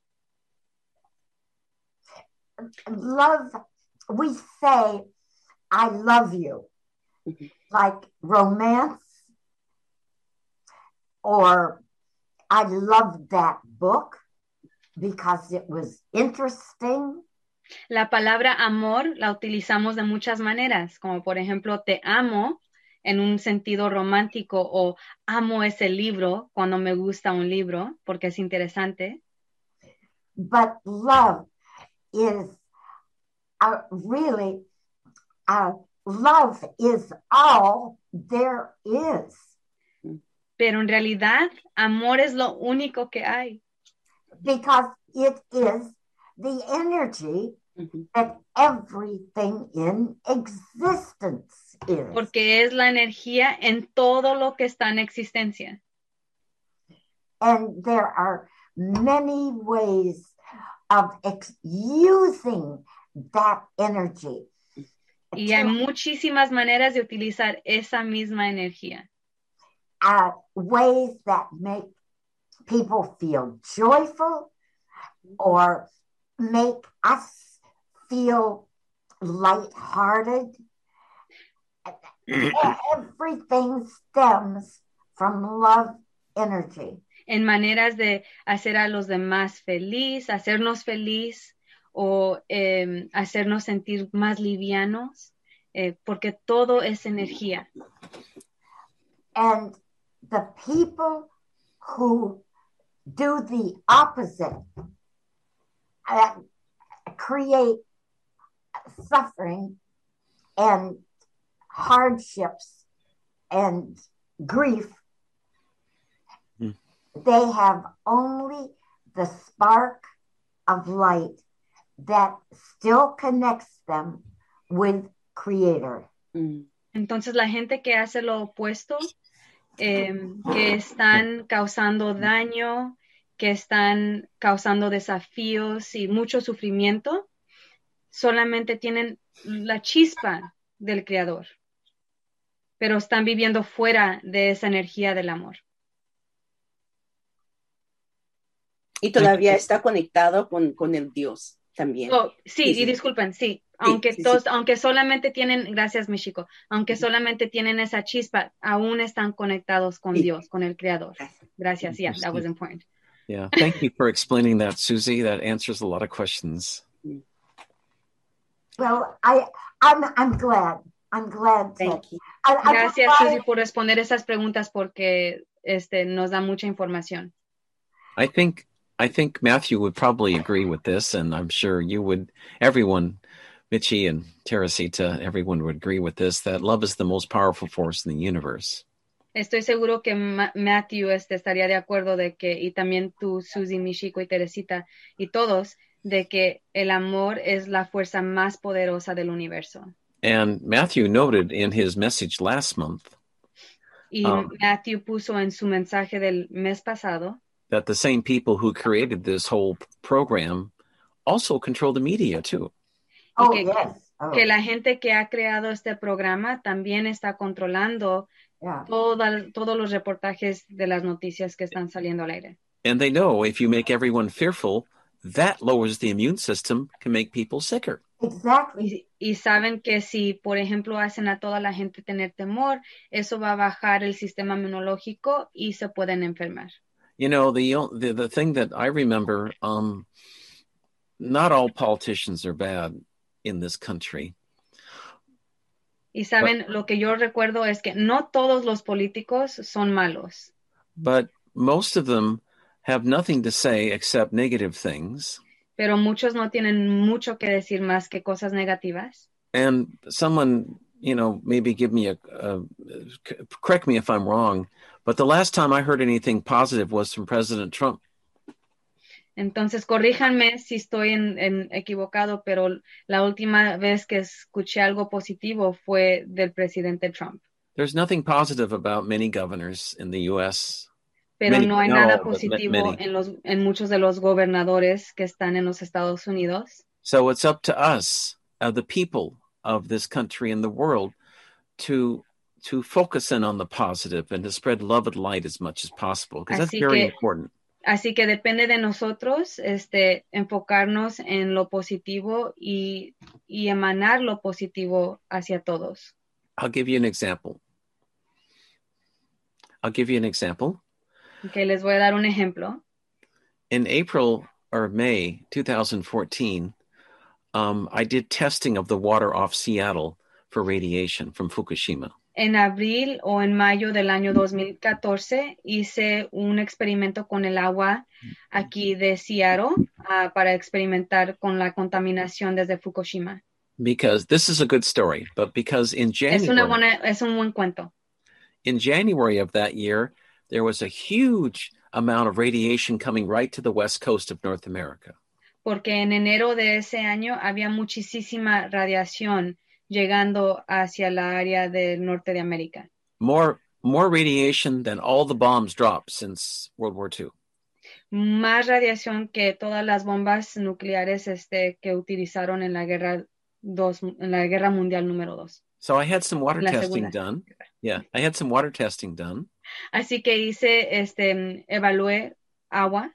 Love, we say, I love you, mm-hmm. like romance, or I loved that book because it was interesting. La palabra amor la utilizamos de muchas maneras, como por ejemplo, te amo en un sentido romántico o amo ese libro cuando me gusta un libro porque es interesante. But love is uh, really, uh, love is all there is. Pero en realidad, amor es lo único que hay. Because it is the energy mm-hmm. that everything in existence is. Porque es la energía en todo lo que está en existencia. And there are many ways of ex- using that energy. Y hay muchísimas maneras de utilizar esa misma energía. Uh, ways that make people feel joyful or make us feel lighthearted. Everything stems from love energy. En maneras de hacer a los demás feliz, hacernos feliz o eh, hacernos sentir más livianos, eh, porque todo es energía. And the people who do the opposite uh, create suffering and hardships and grief. Mm. They have only the spark of light that still connects them with Creator. Mm. Entonces la gente que hace lo opuesto, eh, que están causando daño, que están causando desafíos y mucho sufrimiento, solamente tienen la chispa del Creador, pero están viviendo fuera de esa energía del amor. Y todavía está conectado con, con el Dios también. Oh, sí, sí, y sí. disculpen, sí, aunque, sí, todos, sí. aunque solamente tienen, gracias Michiko, aunque sí. solamente tienen esa chispa, aún están conectados con sí. Dios, con el Creador. Gracias, yeah, that was important. Yeah, thank you for explaining that, Susie. That answers a lot of questions. Well, I, I'm, I'm glad. I'm glad. Thank you. I, I Gracias, Susie, por responder esas preguntas porque este, nos da mucha información. I think I think Matthew would probably agree with this, and I'm sure you would, everyone, Michi and Teresita, everyone would agree with this, that love is the most powerful force in the universe. Estoy seguro que Ma- Matthew este, estaría de acuerdo de que, y también tú, Susie, Michiko y Teresita, y todos, de que el amor es la fuerza más poderosa del universo. And Matthew noted in his message last month Y um, Matthew puso en su mensaje del mes pasado that the same people who created this whole program also control the media too. Oh, que, yes. Oh. que la gente que ha creado este programa también está controlando yeah. toda, todos los reportajes de las noticias que están saliendo al aire. And they know if you make everyone fearful, that lowers the immune system, can make people sicker. Exactly. Y, y saben que si, por ejemplo, hacen a toda la gente tener temor, eso va a bajar el sistema inmunológico y se pueden enfermar. You know, the the, the thing that I remember, um, not all politicians are bad in this country. Y saben, but, lo que yo recuerdo es que no todos los políticos son malos. But most of them have nothing to say except negative things. Pero muchos no tienen mucho que decir más que cosas negativas. And someone, you know, maybe give me a, a, correct me if I'm wrong, but the last time I heard anything positive was from President Trump. Entonces, corríjanme si estoy en, en equivocado, pero la última vez que escuché algo positivo fue del presidente Trump. There's nothing positive about many governors in the U S Pero many, no hay no, nada positivo en, los, en muchos de los gobernadores que están en los Estados Unidos. So it's up to us, uh, the people of this country and the world, to to focus in on the positive and to spread love and light as much as possible, because that's very que, important. Así que depende de nosotros este, enfocarnos en lo positivo y, y emanar lo positivo hacia todos. I'll give you an example. I'll give you an example. Okay, les voy a dar un ejemplo. In April or May twenty fourteen, um, I did testing of the water off Seattle for radiation from Fukushima. En abril o en mayo del año dos mil catorce hice un experimento con el agua aquí de Seattle uh, para experimentar con la contaminación desde Fukushima. Because this is a good story, but because in January, es, una buena, es un buen cuento. In January of that year, there was a huge amount of radiation coming right to the west coast of North America. Porque en enero de ese año había muchísima radiación llegando hacia la área del norte de América. More, more radiation than all the bombs dropped since World War Two. Más radiación que todas las bombas nucleares este, que utilizaron en la guerra dos, en la guerra mundial número dos. So I had some water la testing segunda. done. Yeah, I had some water testing done. Así que hice, este, evalué agua.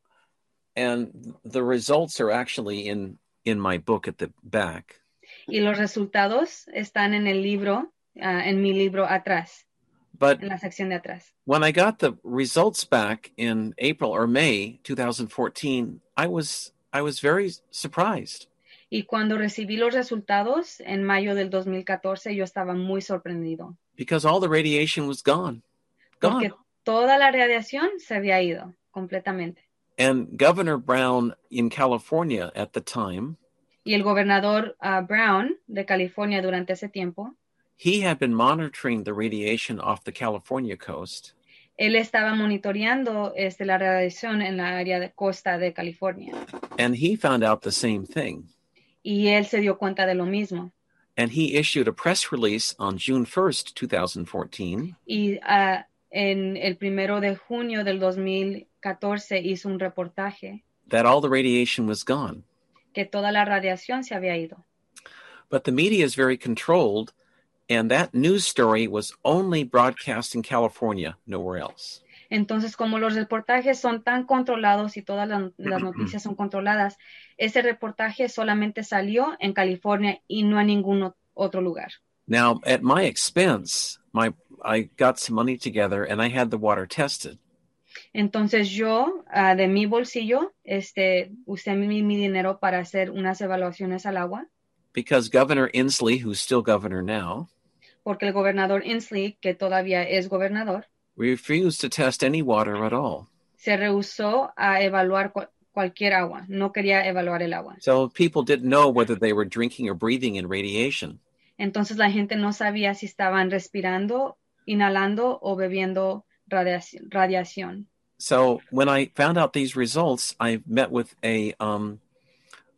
And the results are actually in, in my book at the back. Y los resultados están en el libro, uh, en mi libro atrás, but en la sección de atrás. When I got the results back in April or May twenty fourteen, I was I was very surprised. Y cuando recibí los resultados en mayo del dos mil catorce, yo estaba muy sorprendido. Because all the radiation was gone. Gone. Porque toda la radiación se había ido completamente. And Governor Brown in California at the time, y el gobernador uh, Brown de California durante ese tiempo, he had been monitoring the radiation off the California coast. Él estaba monitoreando este, la radiación en la área de costa de California. And he found out the same thing. Y él se dio cuenta de lo mismo. And he issued a press release on June first, twenty fourteen. Y uh, en el primero de junio del dos mil catorce hizo un reportaje. That all the radiation was gone. Que toda la radiación se había ido. But the media is very controlled, and that news story was only broadcast in California, nowhere else. Entonces, como los reportajes son tan controlados y todas las, las noticias son controladas, ese reportaje solamente salió en California y no en ningún otro lugar. Now, at my expense, my I got some money together and I had the water tested. Entonces yo, uh, de mi bolsillo, este, usé mi, mi dinero para hacer unas evaluaciones al agua. Because Governor Inslee, who's still governor now, porque el gobernador Inslee, que todavía es gobernador, refused to test any water at all. Se rehusó a evaluar cu- cualquier agua. No quería evaluar el agua. So people didn't know whether they were drinking or breathing in radiation. Entonces la gente no sabía si estaban respirando, inhalando o bebiendo radiación. radiación. So when I found out these results, I met with a um,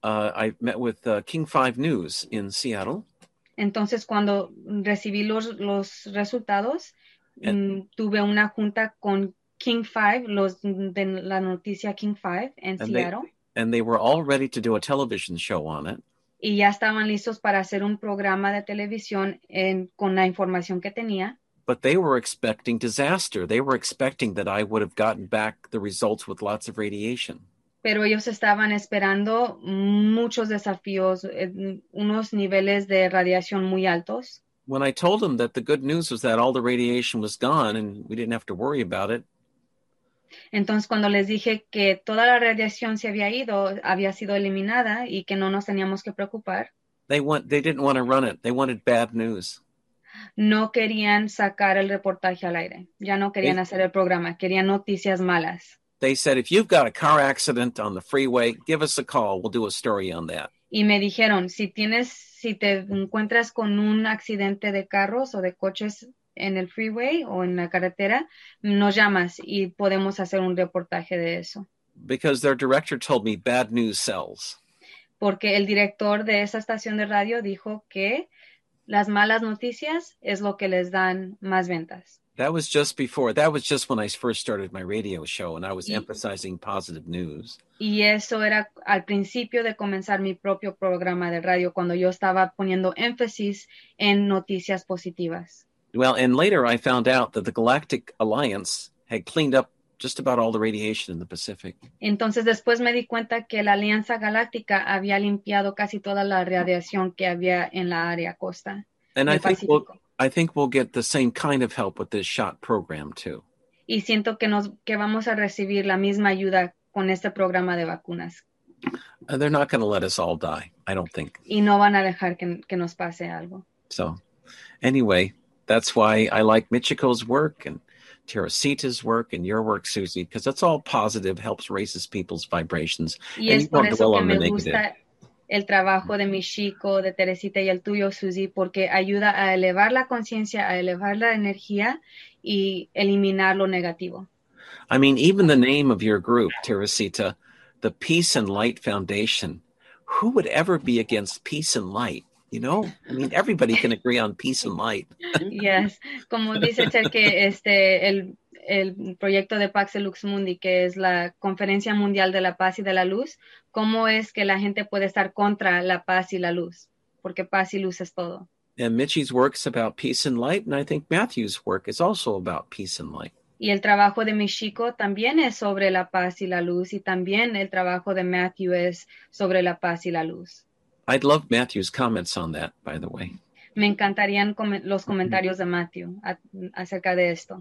uh, I met with uh, King five News in Seattle. Entonces, cuando recibí los, los resultados, and, mm, tuve una junta con King five, los de la noticia King five en and Seattle. They, and they were all ready to do a television show on it. Y ya estaban listos para hacer un programa de televisión en, con la información que tenía. But they were expecting disaster. They were expecting that I would have gotten back the results with lots of radiation. Pero ellos estaban esperando muchos desafíos, eh, unos niveles de radiación muy altos. When I told them that the good news was that all the radiation was gone and we didn't have to worry about it. Entonces, cuando les dije que toda la radiación se había ido, había sido eliminada y que no nos teníamos que preocupar. They want, they didn't want to run it. They wanted bad news. No querían sacar el reportaje al aire. Ya no querían they, hacer el programa. Querían noticias malas. They said, if you've got a car accident on the freeway, give us a call. We'll do a story on that. Y me dijeron, si tienes, si te encuentras con un accidente de carros o de coches en el freeway o en la carretera, nos llamas y podemos hacer un reportaje de eso. Because their director told me bad news sells. Porque el director de esa estación de radio dijo que las malas noticias es lo que les dan más ventas. That was just before, that was just when I first started my radio show and I was y, emphasizing positive news. Y eso era al principio de comenzar mi propio programa de radio, cuando yo estaba poniendo énfasis en noticias positivas. Well, and later I found out that the Galactic Alliance had cleaned up just about all the radiation in the Pacific. Entonces después me di cuenta que la Alianza Galáctica había limpiado casi toda la radiación que había en la área costa. And I think we'll, I think we'll get the same kind of help with this SHOT program too. Y siento que nos que vamos a recibir la misma ayuda con este programa de vacunas. Uh, they're not going to let us all die, I don't think. Y no van a dejar que, que nos pase algo. So, anyway, that's why I like Michiko's work and Teresita's work and your work, Susie, because it's all positive, helps raises people's vibrations. Y and es you por don't eso dwell que on me the gusta negative. El trabajo de Michiko, de Teresita y el tuyo, Susie, porque ayuda a elevar la conciencia, a elevar la energía y eliminar lo negativo. I mean, even the name of your group, Teresita, the Peace and Light Foundation, who would ever be against peace and light? You know, I mean, everybody can agree on peace and light. Yes, como dice Ted, que este, el, el proyecto de Pax Lux Mundi, que es la Conferencia Mundial de la Paz y de la Luz, ¿cómo es que la gente puede estar contra la paz y la luz? Porque paz y luz es todo. And Mitchie's work is about peace and light, and I think Matthew's work is also about peace and light. Y el trabajo de Michiko también es sobre la paz y la luz, y también el trabajo de Matthew es sobre la paz y la luz. I'd love Matthew's comments on that, by the way. Me encantarían com- los comentarios de Matthew a- acerca de esto.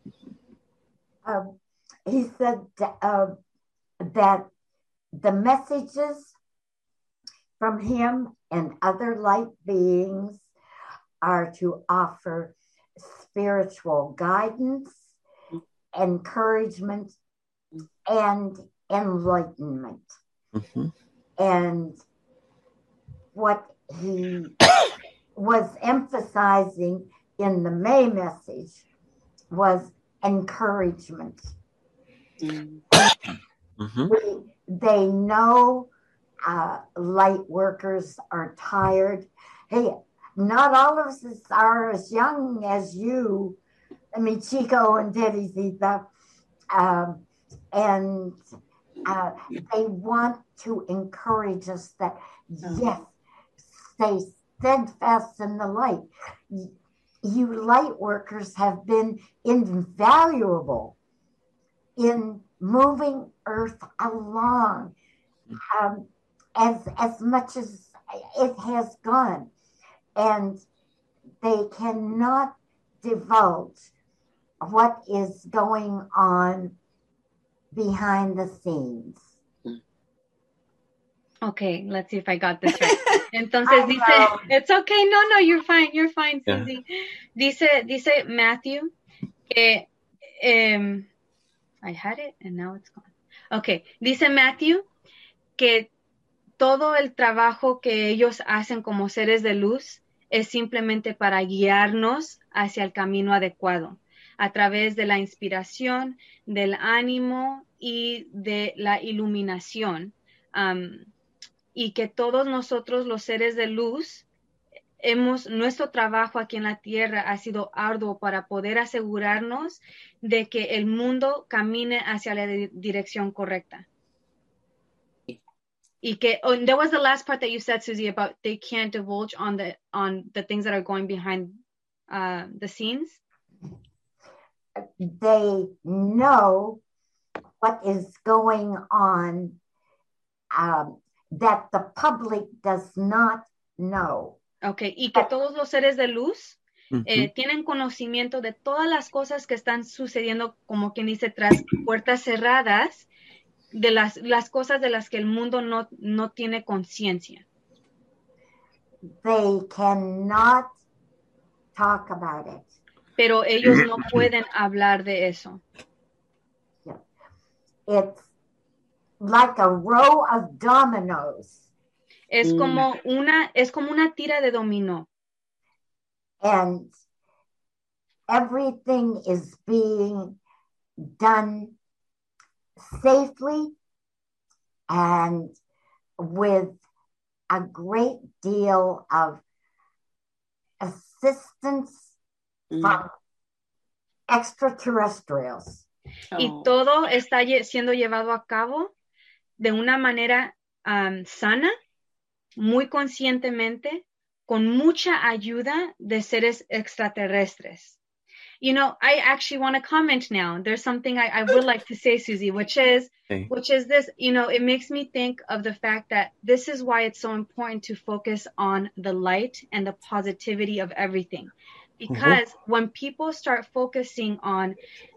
Um, he said uh, that the messages from him and other light beings are to offer spiritual guidance, encouragement, and enlightenment. Mm-hmm. And what he was emphasizing in the May message was encouragement. Mm-hmm. We, they know uh, light workers are tired. Hey, not all of us are as young as you, Michiko and Teresita, um, and uh, they want to encourage us that, yes, stay steadfast in the light. You light workers have been invaluable in moving Earth along um, as, as much as it has gone. And they cannot divulge what is going on behind the scenes. Okay, let's see if I got this right. Entonces dice, it's okay, no, no, you're fine, you're fine, Susie. Yeah. Dice, dice Matthew que, um, I had it and now it's gone. Okay, dice Matthew que todo el trabajo que ellos hacen como seres de luz es simplemente para guiarnos hacia el camino adecuado, a través de la inspiración, del ánimo y de la iluminación. Um, y que todos nosotros los seres de luz hemos, nuestro trabajo aquí en la tierra ha sido arduo para poder asegurarnos de que el mundo camine hacia la di- dirección correcta. Y que, oh, that was the last part that you said, Susie, about they can't divulge on the on the things that are going behind uh, the scenes. They know what is going on um, that the public does not know. Okay, y que todos los seres de luz Mhm. eh, tienen conocimiento de todas las cosas que están sucediendo, como quien dice, tras puertas cerradas, de las, las cosas de las que el mundo no, no tiene conciencia. They cannot talk about it. Pero ellos no pueden hablar de eso. It's like a row of dominoes. Es Mm. como una, es como una tira de dominó. And everything is being done safely and with a great deal of assistance Mm. from extraterrestrials. Y Oh. todo está lle- siendo llevado a cabo de una manera um, sana, muy conscientemente, con mucha ayuda de seres extraterrestres. You know, I actually want to comment now. There's something I, I would like to say, Susie, which is, Okay. which is this, you know, it makes me think of the fact that this is why it's so important to focus on the light and the positivity of everything. Because when people start focusing on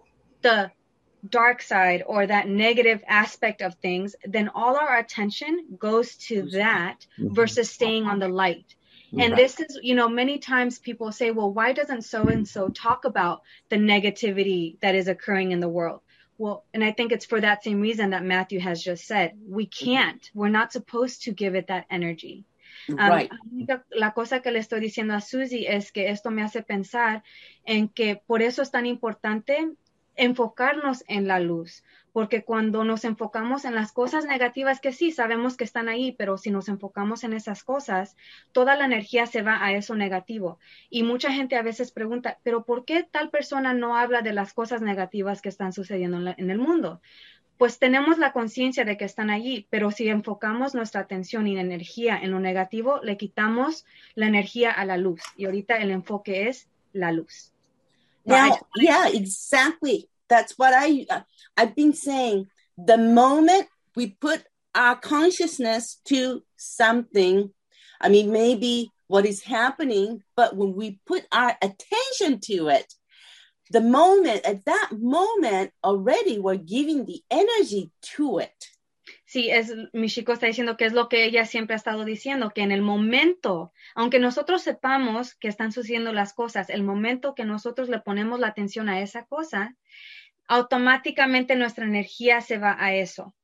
the dark side or that negative aspect of things, then all our attention goes to that Mhm. versus staying on the light. And Right. this is, you know, many times people say, well, why doesn't so-and-so talk about the negativity that is occurring in the world? Well, and I think it's for that same reason that Matthew has just said, we can't, we're not supposed to give it that energy. Um, Right. La cosa que le estoy diciendo a Susie es que esto me hace pensar en que por eso es tan importante enfocarnos en la luz, porque cuando nos enfocamos en las cosas negativas que sí sabemos que están ahí, pero si nos enfocamos en esas cosas, toda la energía se va a eso negativo. Y mucha gente a veces pregunta, pero ¿por qué tal persona no habla de las cosas negativas que están sucediendo en, la, en el mundo? Pues tenemos la conciencia de que están allí, pero si enfocamos nuestra atención y energía en lo negativo, le quitamos la energía a la luz. Y ahorita el enfoque es la luz. Now, yeah, exactly. That's what I, uh, I've been saying. The moment we put our consciousness to something, I mean, maybe what is happening, but when we put our attention to it, the moment, at that moment already, we're giving the energy to it. Sí, es, mi chico está diciendo que es lo que ella siempre ha estado diciendo, que en el momento, aunque nosotros sepamos que están sucediendo las cosas, el momento que nosotros le ponemos la atención a esa cosa, automáticamente nuestra energía se va a eso.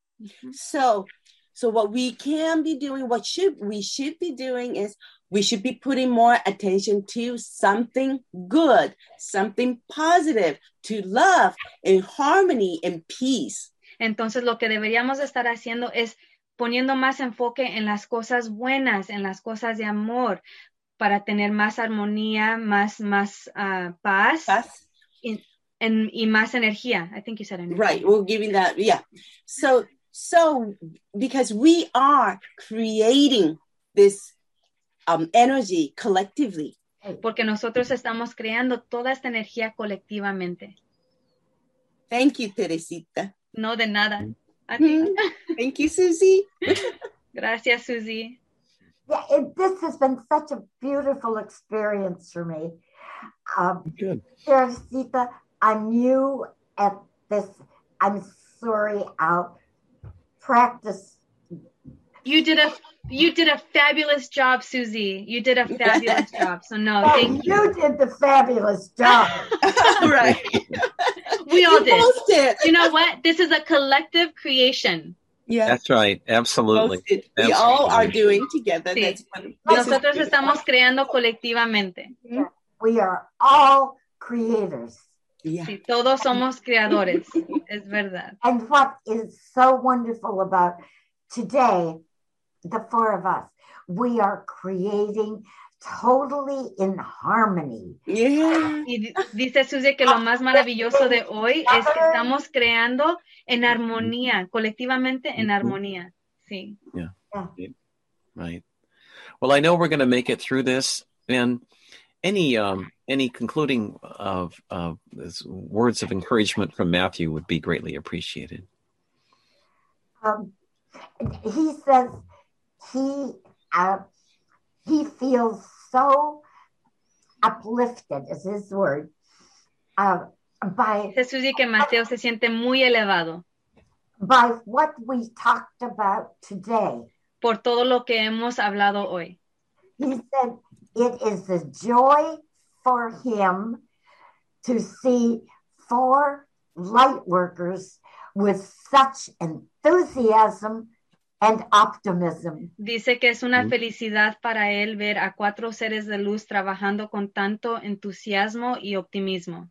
So, so what we can be doing, what should we should be doing is we should be putting more attention to something good, something positive, to love, in harmony, and peace. Entonces, lo que deberíamos estar haciendo es poniendo más enfoque en las cosas buenas, en las cosas de amor, para tener más armonía, más, más uh, paz, Paz. Y, and, y más energía. I think you said energy. Right, we're giving that, yeah. So, so because we are creating this um, energy collectively. Porque nosotros estamos creando toda esta energía colectivamente. Thank you, Teresita. No, de nada. Mm-hmm. Thank you, Susie. Gracias, Susie. Yeah, it, this has been such a beautiful experience for me. Um, Good. Teresita, I'm new at this. I'm sorry. I'll practice. You did a you did a fabulous job, Susie. You did a fabulous job. So no, Oh, thank you. you did the fabulous job. Right. We all You did. both did. You know what? This is a collective creation. Yeah. That's right. Absolutely. Both did. We all are doing together. Sí. That's what, this Nosotros is estamos creando colectivamente. We are all creators. yeah. Sí, todos somos creadores. Es verdad. And what is so wonderful about today the four of us, we are creating totally in harmony. Yeah. Y dice Susie que lo más maravilloso de hoy es que estamos creando en armonía, colectivamente en armonía. Sí. Yeah. yeah. Right. Well, I know we're going to make it through this, and any um, any concluding of uh, words of encouragement from Matthew would be greatly appreciated. Um, he says he uh, he feels so uplifted, is his word, uh, by Jesús y que Mateo se siente muy elevado by what we talked about today. Por todo lo que hemos hablado hoy. He said it is a joy for him to see four light workers with such enthusiasm and optimism. Dice que es una felicidad para él ver a cuatro seres de luz trabajando con tanto entusiasmo y optimismo.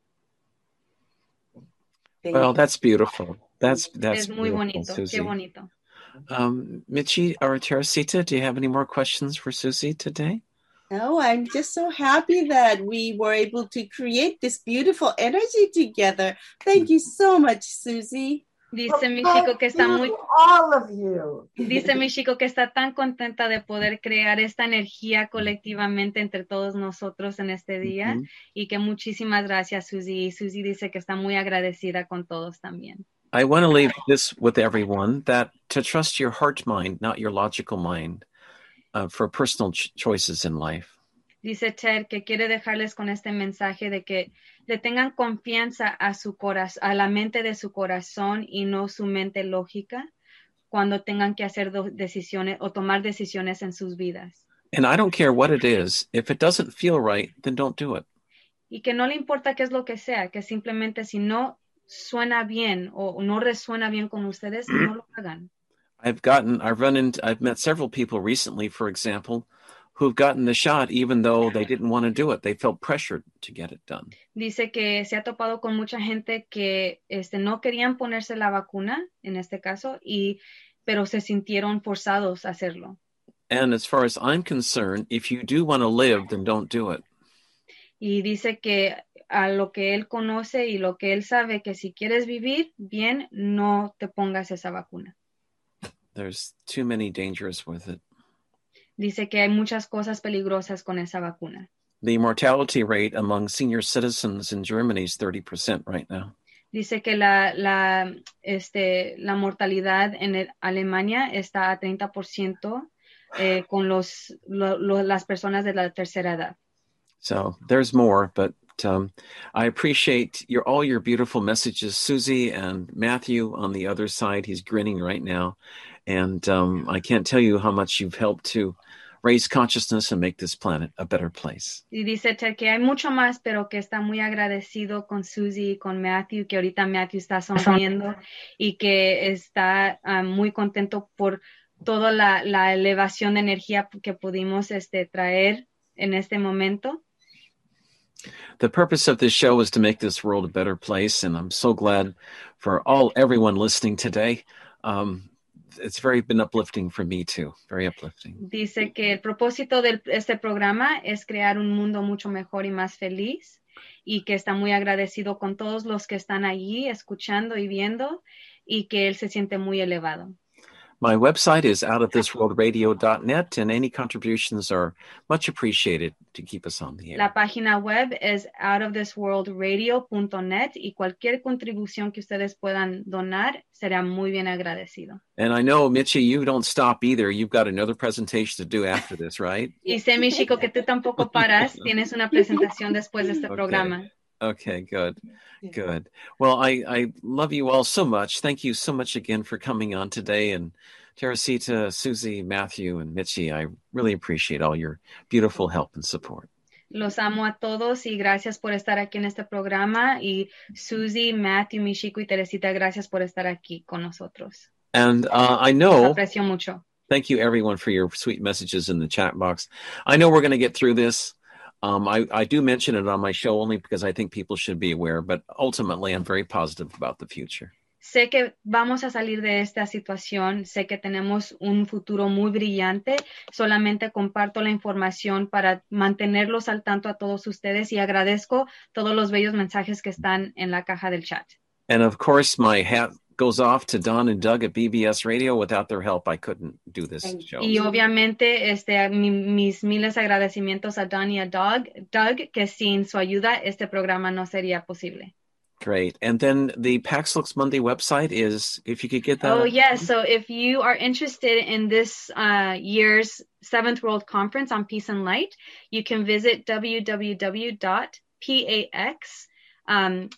Well, that's beautiful. That's that's es muy bonito. Susie. Qué bonito. Um, Michi or Teresita, do you have any more questions for Susie today? No, I'm just so happy that we were able to create this beautiful energy together. Thank you so much, Susie. Dice mi chico que está muy all of you. Dice mi chico que está tan contenta de poder crear esta energía colectivamente entre todos nosotros en este día mm-hmm. y que muchísimas gracias, Susie. Y Susie dice que está muy agradecida con todos también. I want to leave this with everyone, that to trust your heart mind, not your logical mind, uh, for personal ch- choices in life. Dice Ted que quiere dejarles con este mensaje de que le tengan confianza a su corazón, a la mente de su corazón y no su mente lógica cuando tengan que hacer do- decisiones o tomar decisiones en sus vidas. And I don't care what it is. If it doesn't feel right, then don't do it. Y que no le importa qué es lo que sea, que simplemente si no suena bien o no resuena bien con ustedes, no lo hagan. I've gotten, I've run into, I've met several people recently, for example, who've gotten the shot even though they didn't want to do it. They felt pressured to get it done. Dice que se ha topado con mucha gente que este, no querían ponerse la vacuna, en este caso, y, pero se sintieron forzados a hacerlo. And as far as I'm concerned, if you do want to live, then don't do it. Y dice que a lo que él conoce y lo que él sabe, que si quieres vivir bien, no te pongas esa vacuna. There's too many dangers with it. Dice que hay muchas cosas peligrosas con esa vacuna. The mortality rate among senior citizens in Germany is thirty percent right now. Dice que la, la, este, la mortalidad en el, Alemania está a treinta por ciento eh, con los, lo, lo, las personas de la tercera edad. So there's more, but um, I appreciate your all your beautiful messages, Susie and Matthew on the other side. He's grinning right now. And um, I can't tell you how much you've helped to raise consciousness and make this planet a better place. Y dice Ted que hay mucho más, pero que está muy agradecido con Susie y con Matthew, que ahorita Matthew está sonriendo y que está um, muy contento por toda la, la elevación de energía que pudimos este, traer en este momento. The purpose of this show is to make this world a better place, and I'm so glad for all everyone listening today. Um, it's very been uplifting for me too, very uplifting. Dice que el propósito de este programa es crear un mundo mucho mejor y más feliz, y que está muy agradecido con todos los que están allí escuchando y viendo, y que él se siente muy elevado. My website is out of this world radio dot net, and any contributions are much appreciated to keep us on the air. La página web es out of this world radio dot net, y cualquier contribución que ustedes puedan donar será muy bien agradecido. And I know, Michi, you don't stop either. You've got another presentation to do after this, right? Y sé, mi chico, que tú tampoco paras. Tienes una presentación después de este okay. programa. Okay, good, good. Well, I, I love you all so much. Thank you so much again for coming on today. And Teresita, Susie, Matthew, and Michi, I really appreciate all your beautiful help and support. Los amo a todos y gracias por estar aquí en este programa. Y Susie, Matthew, Michiko y Teresita, gracias por estar aquí con nosotros. And uh, I know... Los aprecio mucho. Thank you, everyone, for your sweet messages in the chat box. I know we're going to get through this. Um, I, I do mention it on my show only because I think people should be aware, but ultimately I'm very positive about the future. sé que vamos a salir de esta situación, sé que tenemos un futuro muy brillante, solamente comparto la información para mantenerlos al tanto a todos ustedes y agradezco todos los bellos mensajes que están en la caja del chat. And of course, my hat goes off to Don and Doug at B B S Radio. Without their help, I couldn't do this show. Y obviamente, este, mi, mis miles agradecimientos a Don y a Doug, Doug, que sin su ayuda, este programa no sería posible. Great. And then the Pax Lux Monday website is, if you could get that. Oh, yes. So if you are interested in this uh, year's Seventh World Conference on Peace and Light, you can visit w w w dot pax um,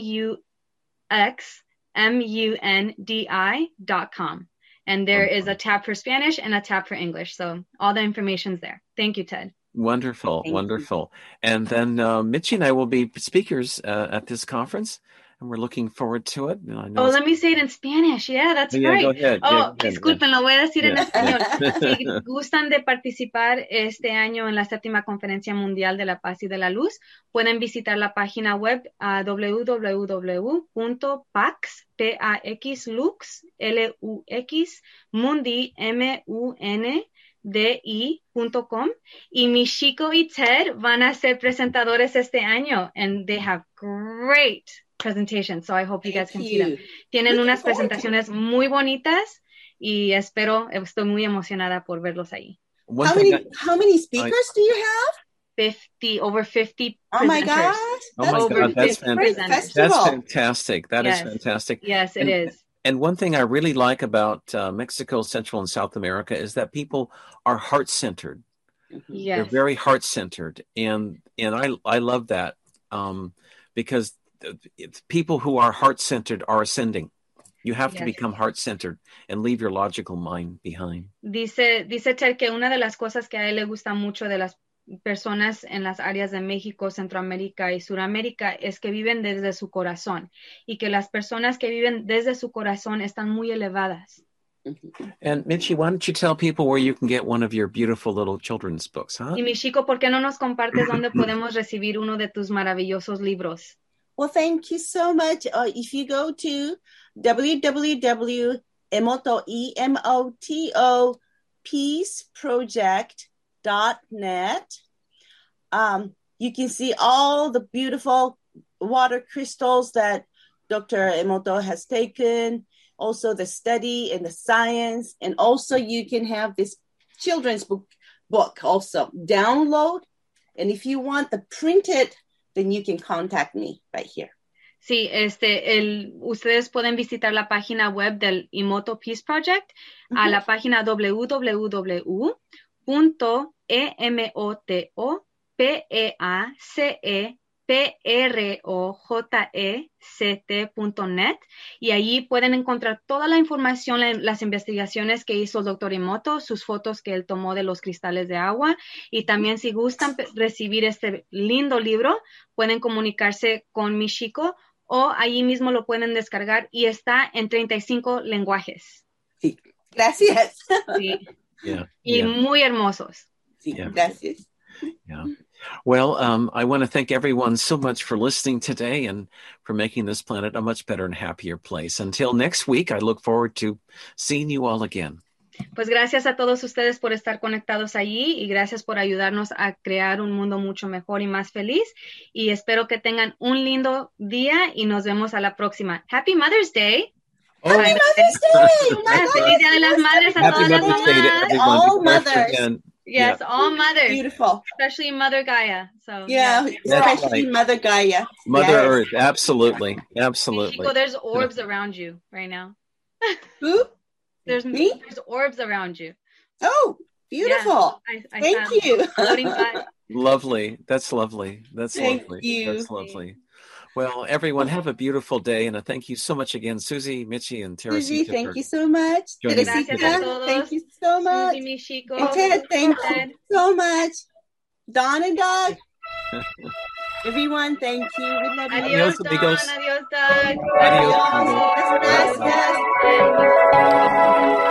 lux M U N D I dot com. And there is a tab for Spanish and a tab for English. So all the information's there. Thank you, Ted. Wonderful, Thank wonderful. You. And then uh, Mitchie and I will be speakers uh, at this conference, and we're looking forward to it. I know oh, let me say it in Spanish. Yeah, that's yeah, right. Go ahead. Oh, yeah, disculpen, yeah. lo voy a decir yeah. en español. Si gustan de participar este año en la séptima Conferencia Mundial de la Paz y de la Luz, pueden visitar la página web uh, w w w punto pax, P A X, Lux, L U X, Mundi, M U N D I punto com, y Michiko y Ted van a ser presentadores este año, and they have great presentations, so I hope you guys can see them. Tienen unas presentaciones muy bonitas y espero, estoy muy emocionada por verlos ahí. How many, I, how many speakers I, do you have? fifty, over fifty Oh my gosh. Oh my over God, that's fantastic. That's fantastic. That yes. is fantastic. Yes, it and, is. And one thing I really like about uh, Mexico, Central and South America is that people are heart-centered. Yes. They're very heart-centered. And and I, I love that um, because people who are heart-centered are ascending. You have yes. to become heart-centered and leave your logical mind behind. Dice, dice Ted que una de las cosas que a él le gusta mucho de las personas en las áreas de México, Centroamérica y Suramérica es que viven desde su corazón y que las personas que viven desde su corazón están muy elevadas. And Michi, why don't you tell people where you can get one of your beautiful little children's books, huh? Y Michiko, ¿por qué no nos compartes dónde podemos recibir uno de tus maravillosos libros? Well, thank you so much. Uh, if you go to w w w dot emoto, E M O T O, peace project dot net, um, you can see all the beautiful water crystals that Doctor Emoto has taken, also the study and the science, and also you can have this children's book, book also download. And if you want the printed, then you can contact me right here. Sí, este, el, ustedes pueden visitar la página web del Emoto Peace Project, mm-hmm. a la página w w w punto emoto, P E A C E P R O J E C T punto net, y allí pueden encontrar toda la información, la, las investigaciones que hizo el doctor Emoto, sus fotos que él tomó de los cristales de agua, y también si gustan recibir este lindo libro, pueden comunicarse con Michiko o allí mismo lo pueden descargar y está en treinta y cinco lenguajes. Sí, gracias. Sí. Yeah, y yeah. muy hermosos. Sí, yeah. Gracias. Yeah. Well, um, I want to thank everyone so much for listening today and for making this planet a much better and happier place. Until next week, I look forward to seeing you all again. Pues gracias a todos ustedes por estar conectados allí y gracias por ayudarnos a crear un mundo mucho mejor y más feliz. Y espero que tengan un lindo día y nos vemos a la próxima. Happy Mother's Day. Oh. Happy Mother's Day. Feliz Día de las Madres a Happy todas las Mother's Day to mamás. everyone. All mothers. Again. Yes, yeah. all mothers. Beautiful. Especially Mother Gaia. So yeah, yeah. especially right. Mother Gaia. Mother yes. Earth, absolutely. Absolutely. Chico, there's orbs around you right now. Who? There's Me? There's orbs around you. Oh, beautiful. Yeah, I, I Thank you. Lovely. That's lovely. That's thank lovely. You. That's lovely. Well, everyone, have a beautiful day, and a thank you so much again, Susie, Michi, and Teresita. Susie, thank you so much. Teresita, thank you so much. Susie, Michiko. And Ted, thank you so much. Don and Doug. Everyone, thank you. We love you. Adios, Don. Adios, Doug. Adios. Adios. Adios. Adios.